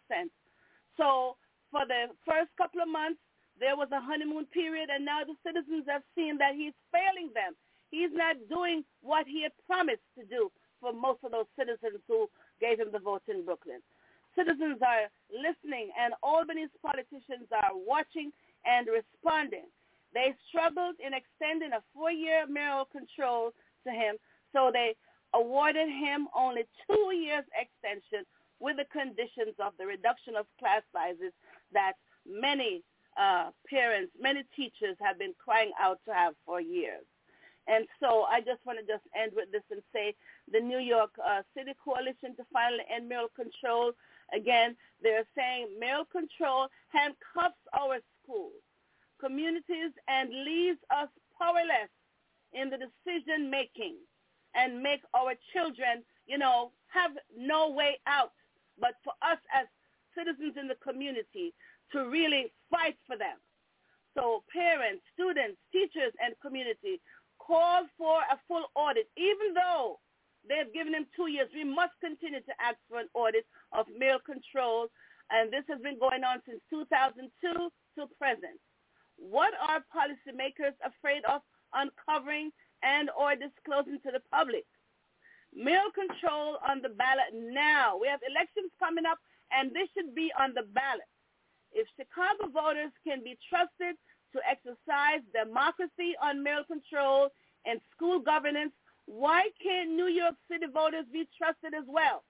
So for the first couple of months, there was a honeymoon period, and now the citizens have seen that he's failing them. He's not doing what he had promised to do for most of those citizens who gave him the vote in Brooklyn. Citizens are listening, and Albany's politicians are watching and responding. They struggled in extending a 4-year mayoral control to him, so they awarded him only 2 years extension with the conditions of the reduction of class sizes that many parents, many teachers have been crying out to have for years. And so I just want to end with this and say the New York City Coalition to Finally End Mayoral Control, again, they're saying mayoral control handcuffs our schools, communities, and leaves us powerless in the decision-making and make our children, have no way out but for us as citizens in the community to really fight for them. So parents, students, teachers, and community call for a full audit. Even though they've given him 2 years, we must continue to ask for an audit of mayoral control, and this has been going on since 2002 to present. What are policymakers afraid of uncovering and or disclosing to the public? Mayoral control on the ballot now. We have elections coming up, and this should be on the ballot. If Chicago voters can be trusted to exercise democracy on mayoral control and school governance, why can't New York City voters be trusted as well?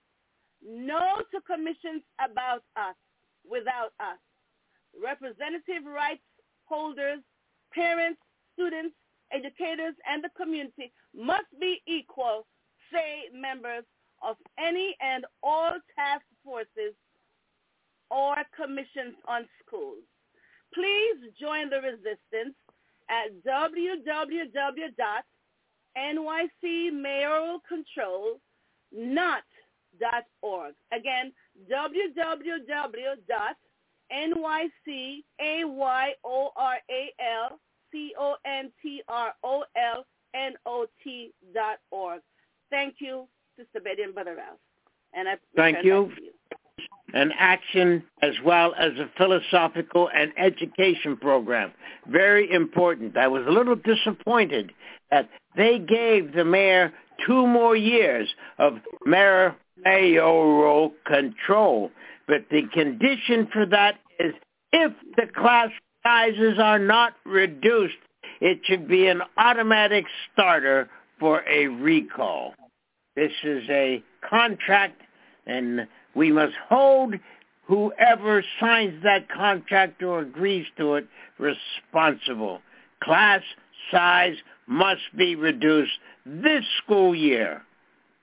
No to commissions about us, without us. Representative rights holders, parents, students, educators, and the community must be equal, say members of any and all task forces or commissions on schools. Please join the resistance at www.nycmayoralcontrol.org. Again, www.nycmayoralcontrol.org. Thank you, Sister Betty and Brother Ralph. And I thank you. An action as well as a philosophical and education program. Very important. I was a little disappointed that they gave the mayor 2 more years of mayoral control. But the condition for that is if the class sizes are not reduced, it should be an automatic starter for a recall. This is a contract, and we must hold whoever signs that contract or agrees to it responsible. Class size must be reduced this school year.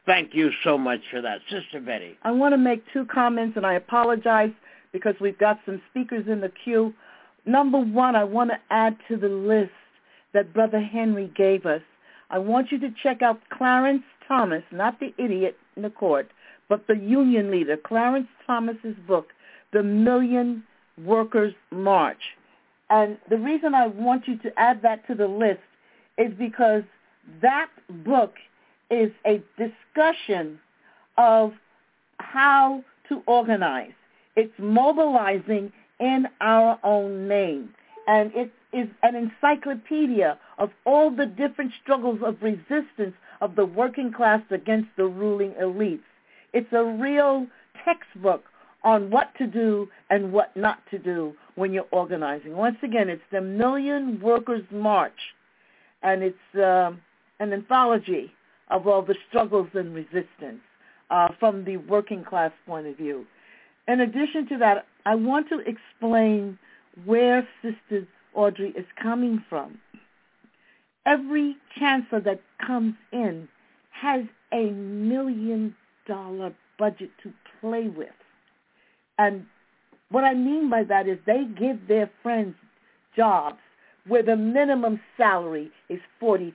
Thank you so much for that. Sister Betty. I want to make 2 comments, and I apologize because we've got some speakers in the queue. Number 1, I want to add to the list that Brother Henry gave us. I want you to check out Clarence Thomas, not the idiot in the court, but the union leader, Clarence Thomas's book, The Million Workers March. And the reason I want you to add that to the list is because that book is a discussion of how to organize. It's mobilizing in our own name. And it is an encyclopedia of all the different struggles of resistance of the working class against the ruling elites. It's a real textbook on what to do and what not to do when you're organizing. Once again, it's the Million Workers March, and it's an anthology of all the struggles and resistance from the working class point of view. In addition to that, I want to explain where Sister Audrey is coming from. Every chancellor that comes in has $1 million budget to play with. And what I mean by that is they give their friends jobs where the minimum salary is $40,000.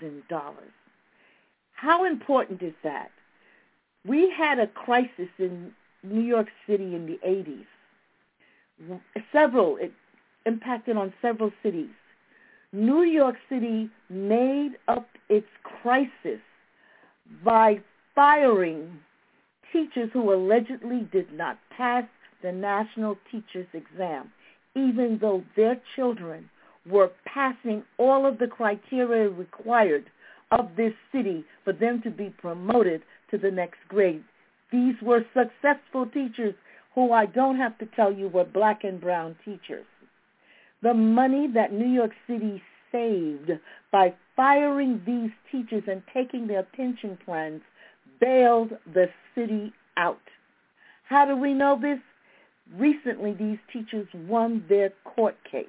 How important is that? We had a crisis in New York City in the 80s. It impacted on several cities. New York City made up its crisis by firing teachers who allegedly did not pass the national teachers exam, even though their children were passing all of the criteria required of this city for them to be promoted to the next grade. These were successful teachers who I don't have to tell you were black and brown teachers. The money that New York City saved by firing these teachers and taking their pension plans bailed the city out. How do we know this? Recently, these teachers won their court case,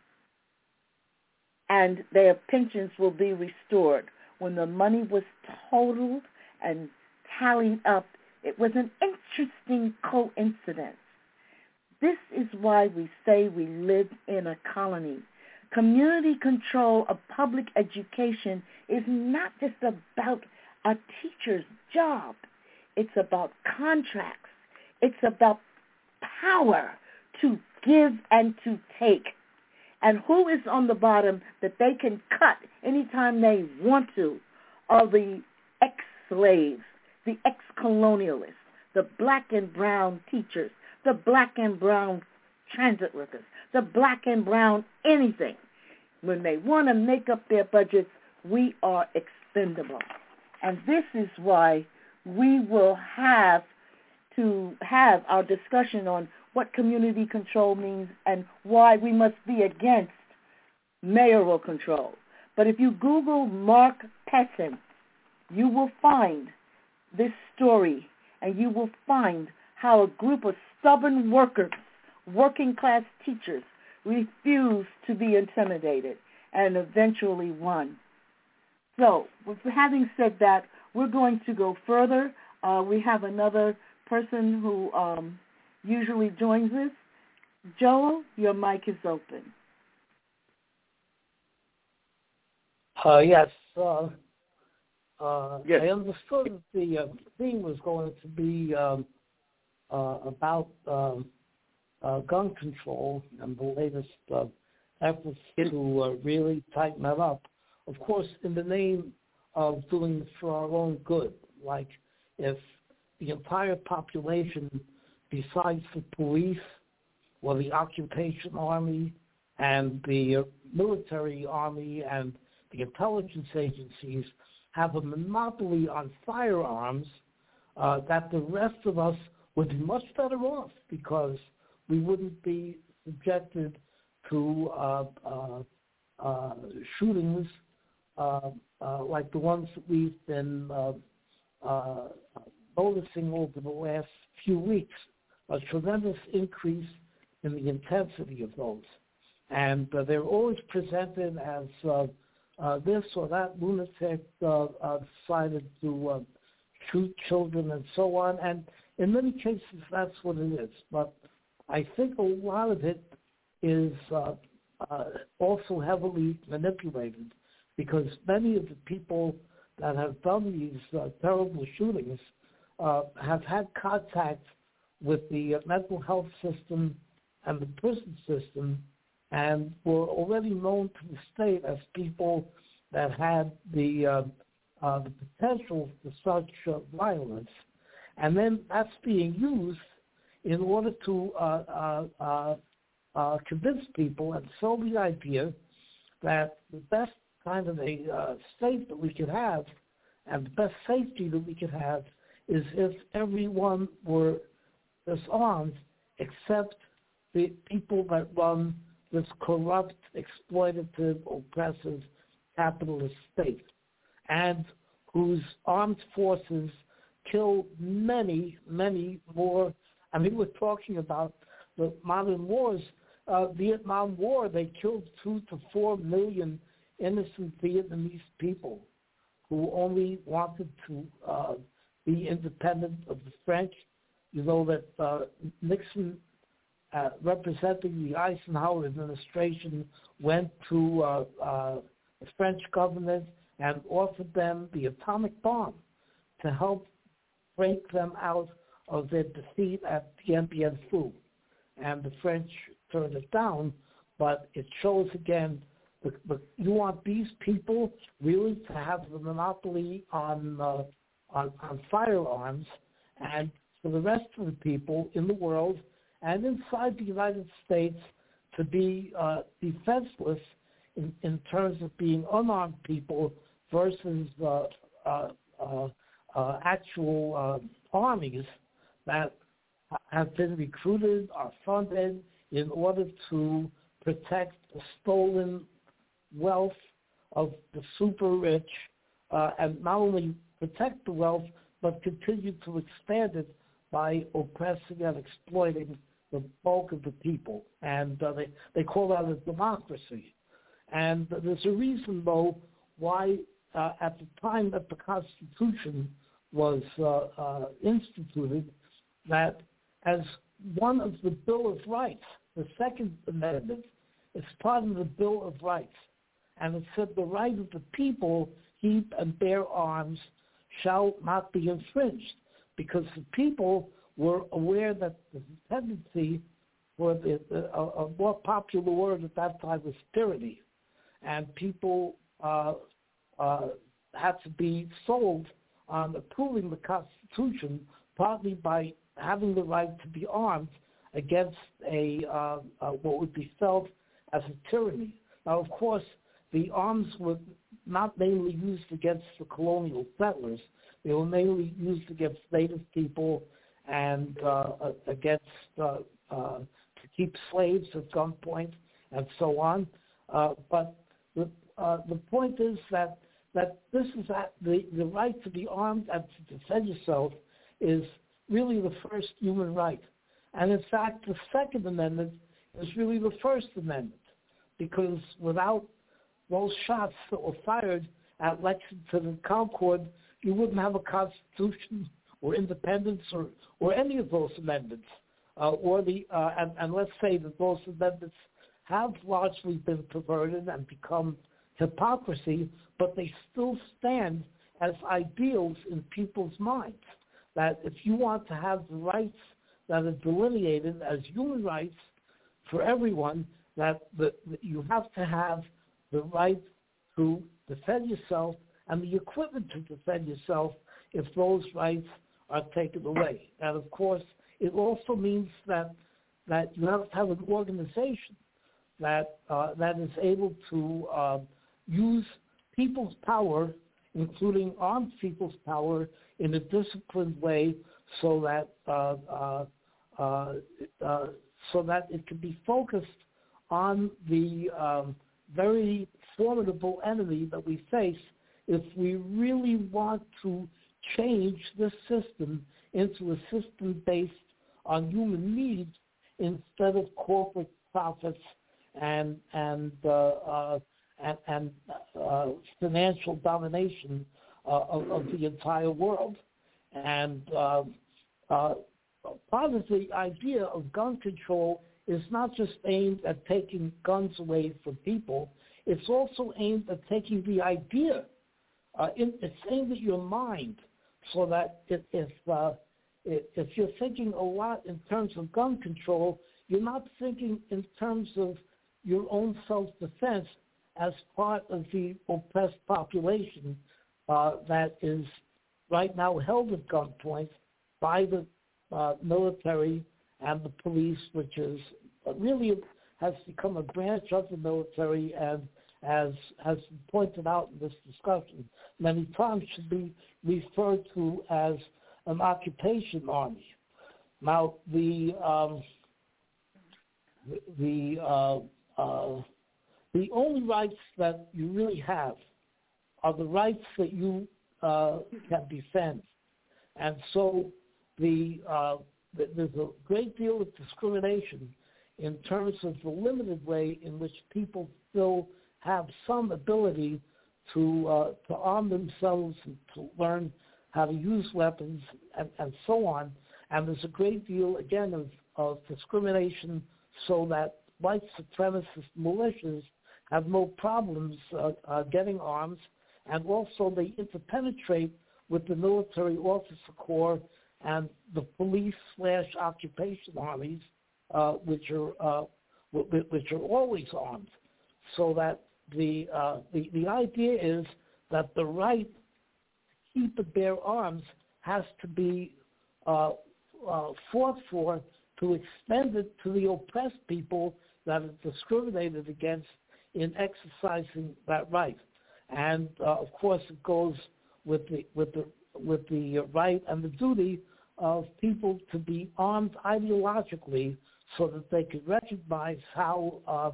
and their pensions will be restored. When the money was totaled and tallied up, it was an interesting coincidence. This is why we say we live in a colony. Community control of public education is not just about a teacher's job. It's about contracts. It's about power to give and to take. And who is on the bottom that they can cut anytime they want to are the ex-slaves, the ex-colonialists, the black and brown teachers, the black and brown transit workers, the black and brown anything. When they want to make up their budgets, we are expendable. And this is why we will have to have our discussion on what community control means and why we must be against mayoral control. But if you Google Mark Pessin, you will find this story, and you will find how a group of stubborn workers, working class teachers, refused to be intimidated and eventually won. So, with having said that, we're going to go further. We have another person who usually joins us. Joel, your mic is open. Yes. Yes. I understood the theme was going to be about gun control and the latest efforts to really tighten that up. Of course, in the name of doing it for our own good. Like if the entire population, besides the police or the occupation army and the military army and the intelligence agencies have a monopoly on firearms, that the rest of us would be much better off because we wouldn't be subjected to shootings like the ones that we've been noticing over the last few weeks, a tremendous increase in the intensity of those. And they're always presented as this or that lunatic decided to shoot children and so on. And in many cases, that's what it is. But I think a lot of it is also heavily manipulated, because many of the people that have done these terrible shootings have had contact with the mental health system and the prison system, and were already known to the state as people that had the potential for such violence. And then that's being used in order to convince people and sell the idea that the best kind of a state that we could have and the best safety that we could have is if everyone were disarmed except the people that run this corrupt, exploitative, oppressive, capitalist state, and whose armed forces kill many, many more. I mean, we're talking about the modern wars. Vietnam War, they killed 2 to 4 million innocent Vietnamese people who only wanted to be independent of the French. You know that Nixon, representing the Eisenhower administration, went to the French government and offered them the atomic bomb to help break them out of their defeat at Dien Bien Phu. And the French turned it down, but it shows again, you want these people really to have the monopoly on firearms, and for the rest of the people in the world and inside the United States to be defenseless in terms of being unarmed people versus actual armies that have been recruited, are funded in order to protect the stolen wealth of the super rich, and not only protect the wealth, but continue to expand it by oppressing and exploiting the bulk of the people. And they call that a democracy. And there's a reason, though, why at the time that the Constitution was instituted, that as one of the Bill of Rights, the Second Amendment, is part of the Bill of Rights. And it said the right of the people, keep and bear arms, shall not be infringed, because the people were aware that the tendency for a more popular word at that time was tyranny, and people had to be sold on approving the Constitution, partly by having the right to be armed against what would be felt as a tyranny. Now, of course, the arms were not mainly used against the colonial settlers. They were mainly used against native people and against to keep slaves at gunpoint and so on. But the point is that this is the right to be armed and to defend yourself is really the first human right. And in fact, the Second Amendment is really the First Amendment, because without those shots that were fired at Lexington and Concord, you wouldn't have a Constitution or independence or any of those amendments. And let's say that those amendments have largely been perverted and become hypocrisy, but they still stand as ideals in people's minds. That if you want to have the rights that are delineated as human rights for everyone, that you have to have the right to defend yourself and the equipment to defend yourself if those rights are taken away. And of course, it also means that you have to have an organization that is able to use people's power, including armed people's power, in a disciplined way, so that it can be focused on the very formidable enemy that we face if we really want to change this system into a system based on human needs instead of corporate profits and financial domination of the entire world. And part of the idea of gun control is not just aimed at taking guns away from people. It's also aimed at taking the idea. It's aimed at your mind, so that if you're thinking a lot in terms of gun control, you're not thinking in terms of your own self-defense as part of the oppressed population that is right now held at gunpoint by the military and the police, which is really has become a branch of the military and, as has been pointed out in this discussion many times, should be referred to as an occupation army. Now, the only rights that you really have are the rights that you can defend, and so there's a great deal of discrimination in terms of the limited way in which people still have some ability to arm themselves and to learn how to use weapons and so on. And there's a great deal, again, of discrimination so that white supremacist militias have no problems getting arms, and also they interpenetrate with the military officer corps and the police/occupation armies, which are always armed. So that the idea is that the right to keep and bear arms has to be fought for, to extend it to the oppressed people that are discriminated against in exercising that right. And of course, it goes with the right and the duty of people to be armed ideologically, so that they can recognize how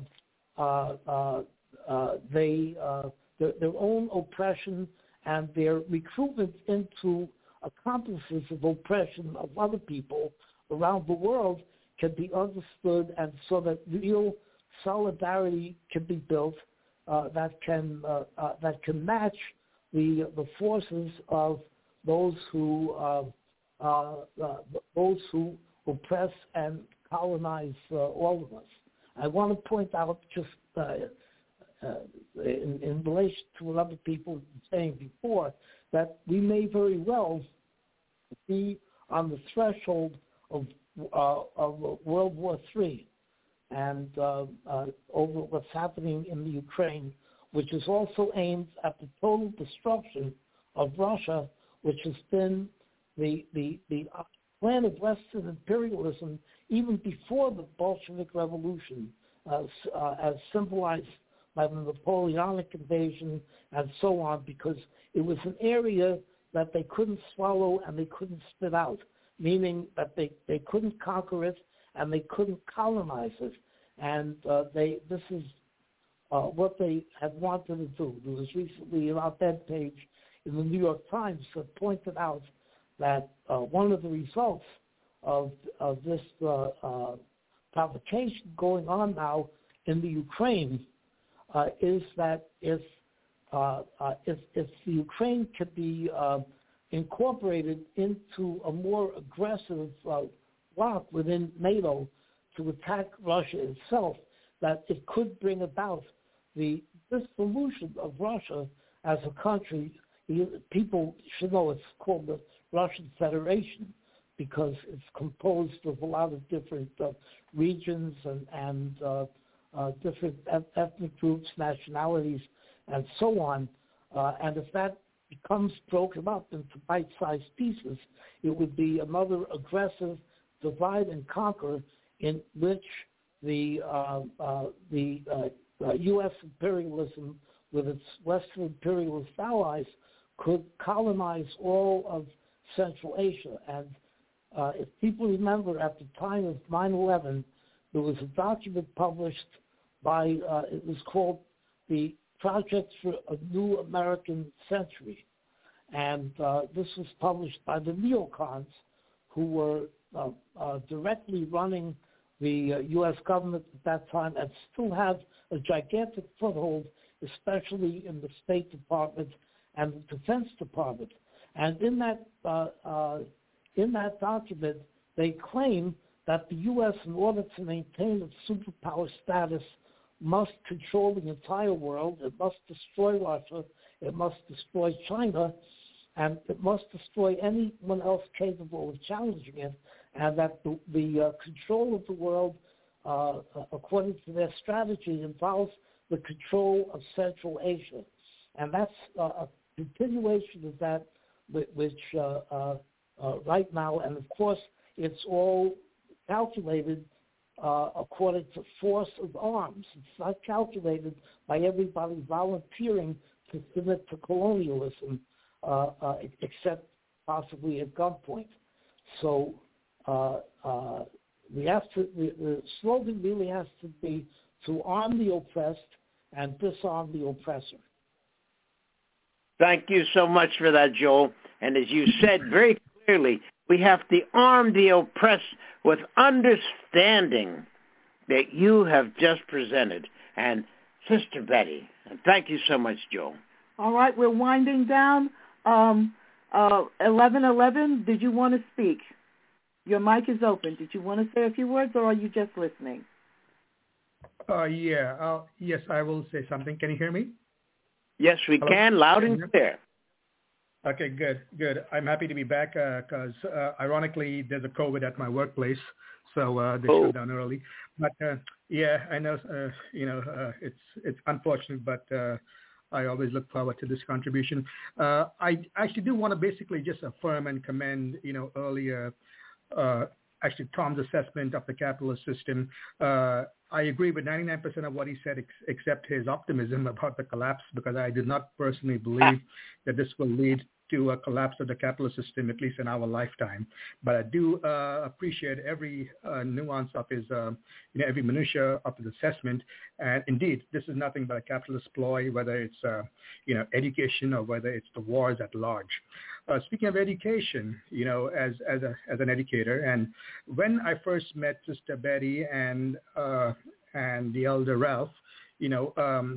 their own oppression and their recruitment into accomplices of oppression of other people around the world can be understood, and so that real solidarity can be built that can match the forces of those who oppress and colonize all of us. I want to point out, just in relation to what other people have been saying before, that we may very well be on the threshold of World War III, and over what's happening in the Ukraine, which is also aimed at the total destruction of Russia, which has been the plan of Western imperialism even before the Bolshevik Revolution, as symbolized by the Napoleonic invasion and so on, because it was an area that they couldn't swallow and they couldn't spit out, meaning that they couldn't conquer it and they couldn't colonize it. And this is what they had wanted to do. There was recently an op-ed page in the New York Times that pointed out that one of the results of this provocation going on now in the Ukraine is that if the Ukraine could be incorporated into a more aggressive bloc within NATO to attack Russia itself, that it could bring about the dissolution of Russia as a country. People should know it's called the Russian Federation because it's composed of a lot of different regions and different ethnic groups, nationalities, and so on. And if that becomes broken up into bite-sized pieces, it would be another aggressive divide and conquer in which the U.S. imperialism with its Western imperialist allies could colonize all of Central Asia. And if people remember, at the time of 9/11, there was a document published by, it was called the Project for a New American Century. And this was published by the neocons, who were directly running the U.S. government at that time and still have a gigantic foothold, especially in the State Department and the Defense Department. And in that document, they claim that the U.S., in order to maintain its superpower status, must control the entire world. It must destroy Russia. It must destroy China. And it must destroy anyone else capable of challenging it. And that the control of the world, according to their strategy, involves the control of Central Asia. And that's a continuation of that, which right now, and of course, it's all calculated according to force of arms. It's not calculated by everybody volunteering to submit to colonialism, except possibly at gunpoint. So the slogan really has to be to arm the oppressed and disarm the oppressor. Thank you so much for that, Joel. And as you said very clearly, we have to arm the oppressed with understanding that you have just presented. And Sister Betty, and thank you so much, Joel. All right, we're winding down. 1111, did you want to speak? Your mic is open. Did you want to say a few words, or are you just listening? Yes, I will say something. Can you hear me? Yes, we can, loud and clear. Okay, good. I'm happy to be back because, ironically, there's a COVID at my workplace, so they shut down early. But yeah, I know, it's unfortunate, but I always look forward to this contribution. I actually do want to basically just affirm and commend, earlier, actually Tom's assessment of the capitalist system. I agree with 99% of what he said, except his optimism about the collapse, because I did not personally believe that this will lead to a collapse of the capitalist system, at least in our lifetime. But I do appreciate every nuance of his, every minutia of his assessment. And indeed, this is nothing but a capitalist ploy, whether it's, education or whether it's the wars at large. Speaking of education, as an educator, and when I first met Sister Betty and the Elder Ralph, New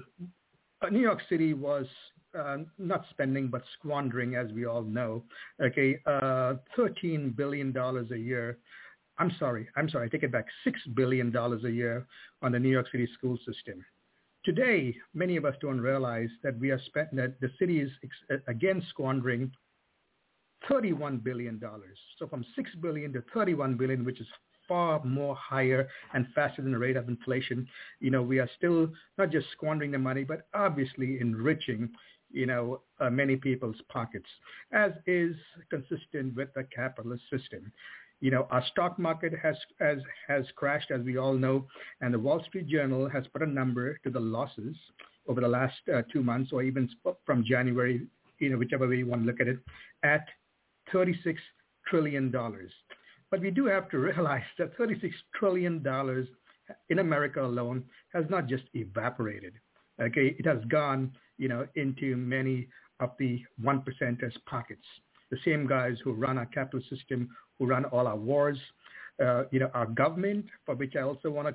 York City was not spending but squandering, as we all know. Okay, $13 billion a year. I'm sorry, I take it back. $6 billion a year on the New York City school system. Today, many of us don't realize that that the city is again squandering $31 billion. So from $6 billion to $31 billion, which is far more higher and faster than the rate of inflation. We are still not just squandering the money, but obviously enriching, many people's pockets, as is consistent with the capitalist system. Our stock market has crashed, as we all know, and the Wall Street Journal has put a number to the losses over the last 2 months, or even from January, whichever way you want to look at it, at $36 trillion. But we do have to realize that $36 trillion in America alone has not just evaporated. Okay, it has gone, into many of the 1%ers' pockets. The same guys who run our capitalist system, who run all our wars, our government, for which I also want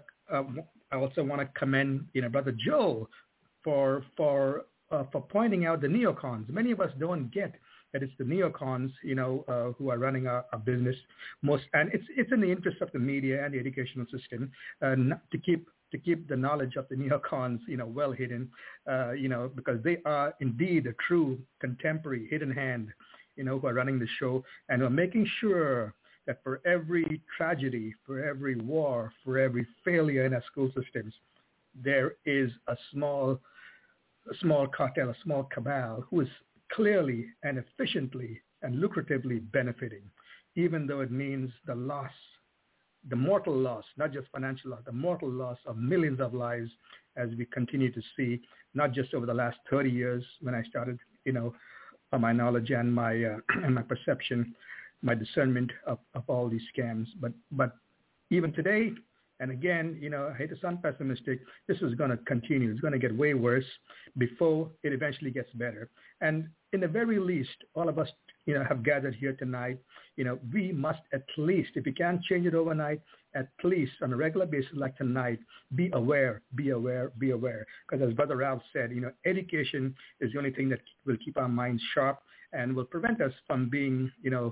to commend, Brother Joel for pointing out the neocons. Many of us don't get that it's the neocons, who are running our business and it's in the interest of the media and the educational system to keep the knowledge of the neocons, well hidden, because they are indeed a true contemporary hidden hand, who are running the show and are making sure that for every tragedy, for every war, for every failure in our school systems, there is a small cartel, a small cabal who is clearly and efficiently and lucratively benefiting, even though it means the loss, the mortal loss, not just financial loss, the mortal loss of millions of lives, as we continue to see, not just over the last 30 years when I started, my knowledge and my and my perception, my discernment of all these scams, but even today. And again, I hate to sound pessimistic, this is going to continue. It's going to get way worse before it eventually gets better. And in the very least, all of us have gathered here tonight, we must at least, if we can't change it overnight, at least on a regular basis like tonight, be aware. Because as Brother Ralph said, education is the only thing that will keep our minds sharp and will prevent us from being,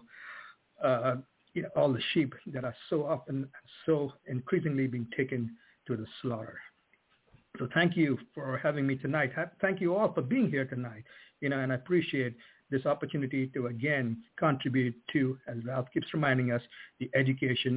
all the sheep that are so often, so increasingly being taken to the slaughter. So thank you for having me tonight. Thank you all for being here tonight, and I appreciate this opportunity to again contribute to, as Ralph keeps reminding us, the education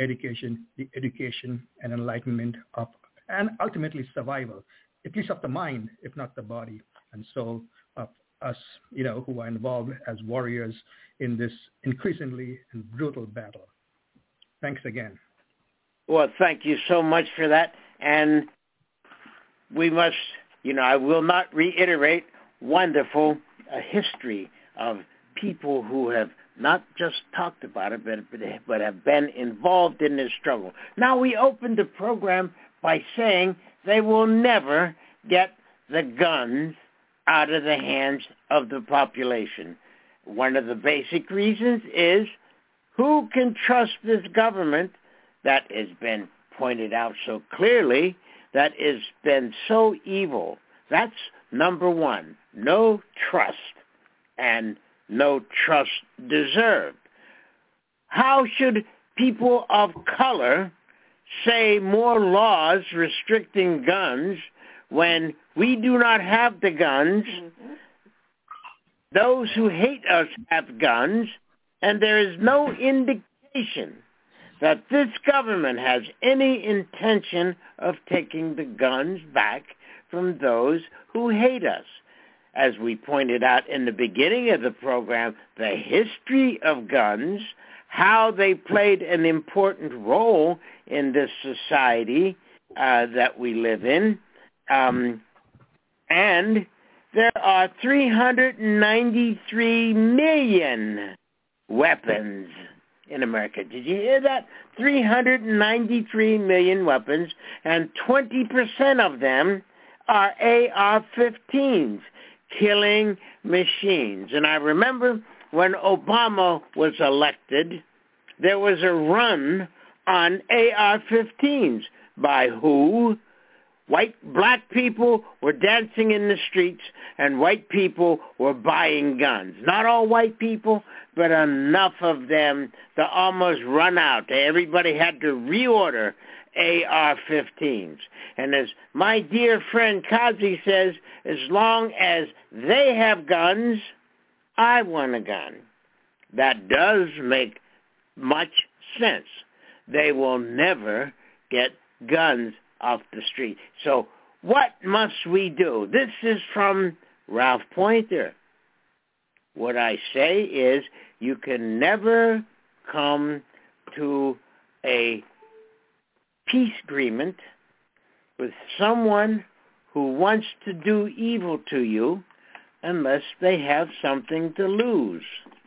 and enlightenment of, and ultimately survival, at least of the mind, if not the body and soul of us, who are involved as warriors in this increasingly and brutal battle. Thanks again. Well, thank you so much for that. And we must, I will not reiterate, wonderful history of people who have not just talked about it, but have been involved in this struggle. Now, we opened the program by saying they will never get the guns out of the hands of the population. One of the basic reasons is who can trust this government that has been pointed out so clearly, that has been so evil. That's number one. No trust, and no trust deserved. How should people of color say more laws restricting guns when we do not have the guns? Those who hate us have guns, and there is no indication that this government has any intention of taking the guns back from those who hate us. As we pointed out in the beginning of the program, the history of guns, how they played an important role in this society that we live in, and there are 393 million weapons in America. Did you hear that? 393 million weapons, and 20% of them are AR-15s, killing machines. And I remember when Obama was elected, there was a run on AR-15s. By who? Black people were dancing in the streets, and white people were buying guns. Not all white people, but enough of them to almost run out. Everybody had to reorder AR-15s. And as my dear friend Kazi says, as long as they have guns, I want a gun. That does make much sense. They will never get guns off the street. So what must we do? This is from Ralph Pointer. What I say is you can never come to a peace agreement with someone who wants to do evil to you unless they have something to lose.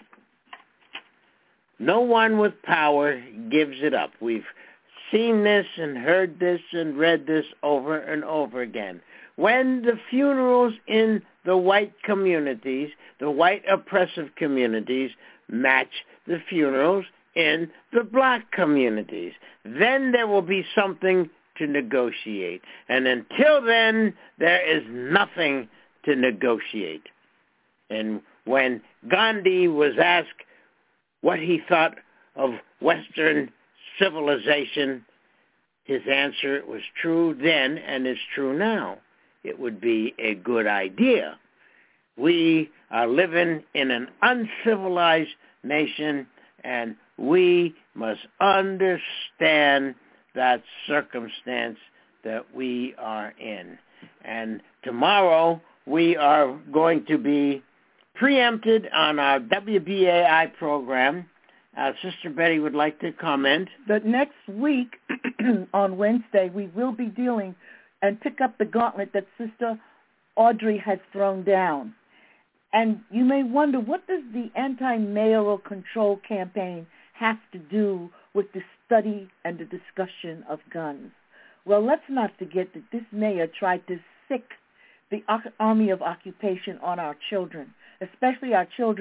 No one with power gives it up. We've seen this and heard this and read this over and over again. When the funerals in the white communities, the white oppressive communities, match the funerals in the black communities, then there will be something to negotiate. And until then, there is nothing to negotiate. And when Gandhi was asked what he thought of Western civilization, his answer was true then and is true now. It would be a good idea. We are living in an uncivilized nation, and we must understand that circumstance that we are in. And tomorrow we are going to be preempted on our WBAI program. Sister Betty would like to comment. But next week, on Wednesday, we will be dealing and pick up the gauntlet that Sister Audrey has thrown down. And you may wonder, what does the anti-mayoral control campaign have to do with the study and the discussion of guns? Well, let's not forget that this mayor tried to sick the army of occupation on our children, especially our children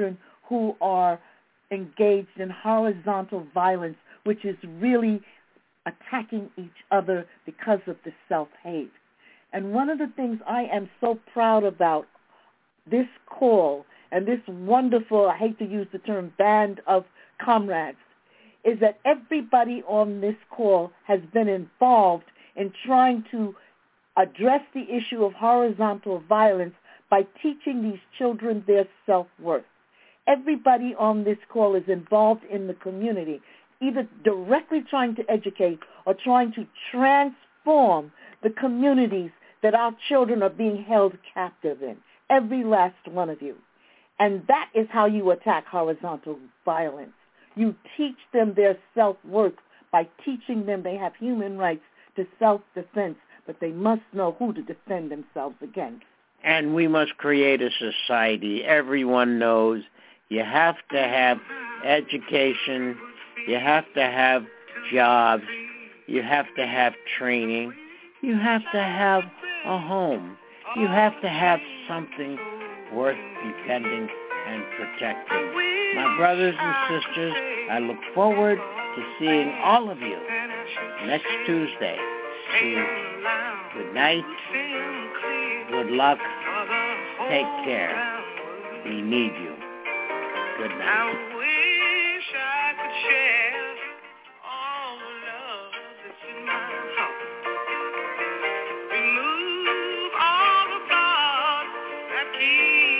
who are engaged in horizontal violence, which is really attacking each other because of the self-hate. And one of the things I am so proud about this call and this wonderful, I hate to use the term, band of comrades, is that everybody on this call has been involved in trying to address the issue of horizontal violence by teaching these children their self-worth. Everybody on this call is involved in the community, either directly trying to educate or trying to transform the communities that our children are being held captive in, every last one of you. And that is how you attack horizontal violence. You teach them their self-worth by teaching them they have human rights to self-defense, but they must know who to defend themselves against. And we must create a society. Everyone knows you have to have education, you have to have jobs, you have to have training, you have to have a home, you have to have something worth defending and protecting. My brothers and sisters, I look forward to seeing all of you next Tuesday. Good night, good luck, take care. We need you. Good night. I wish I could share all the love that's in my heart. Remove all the thoughts that keep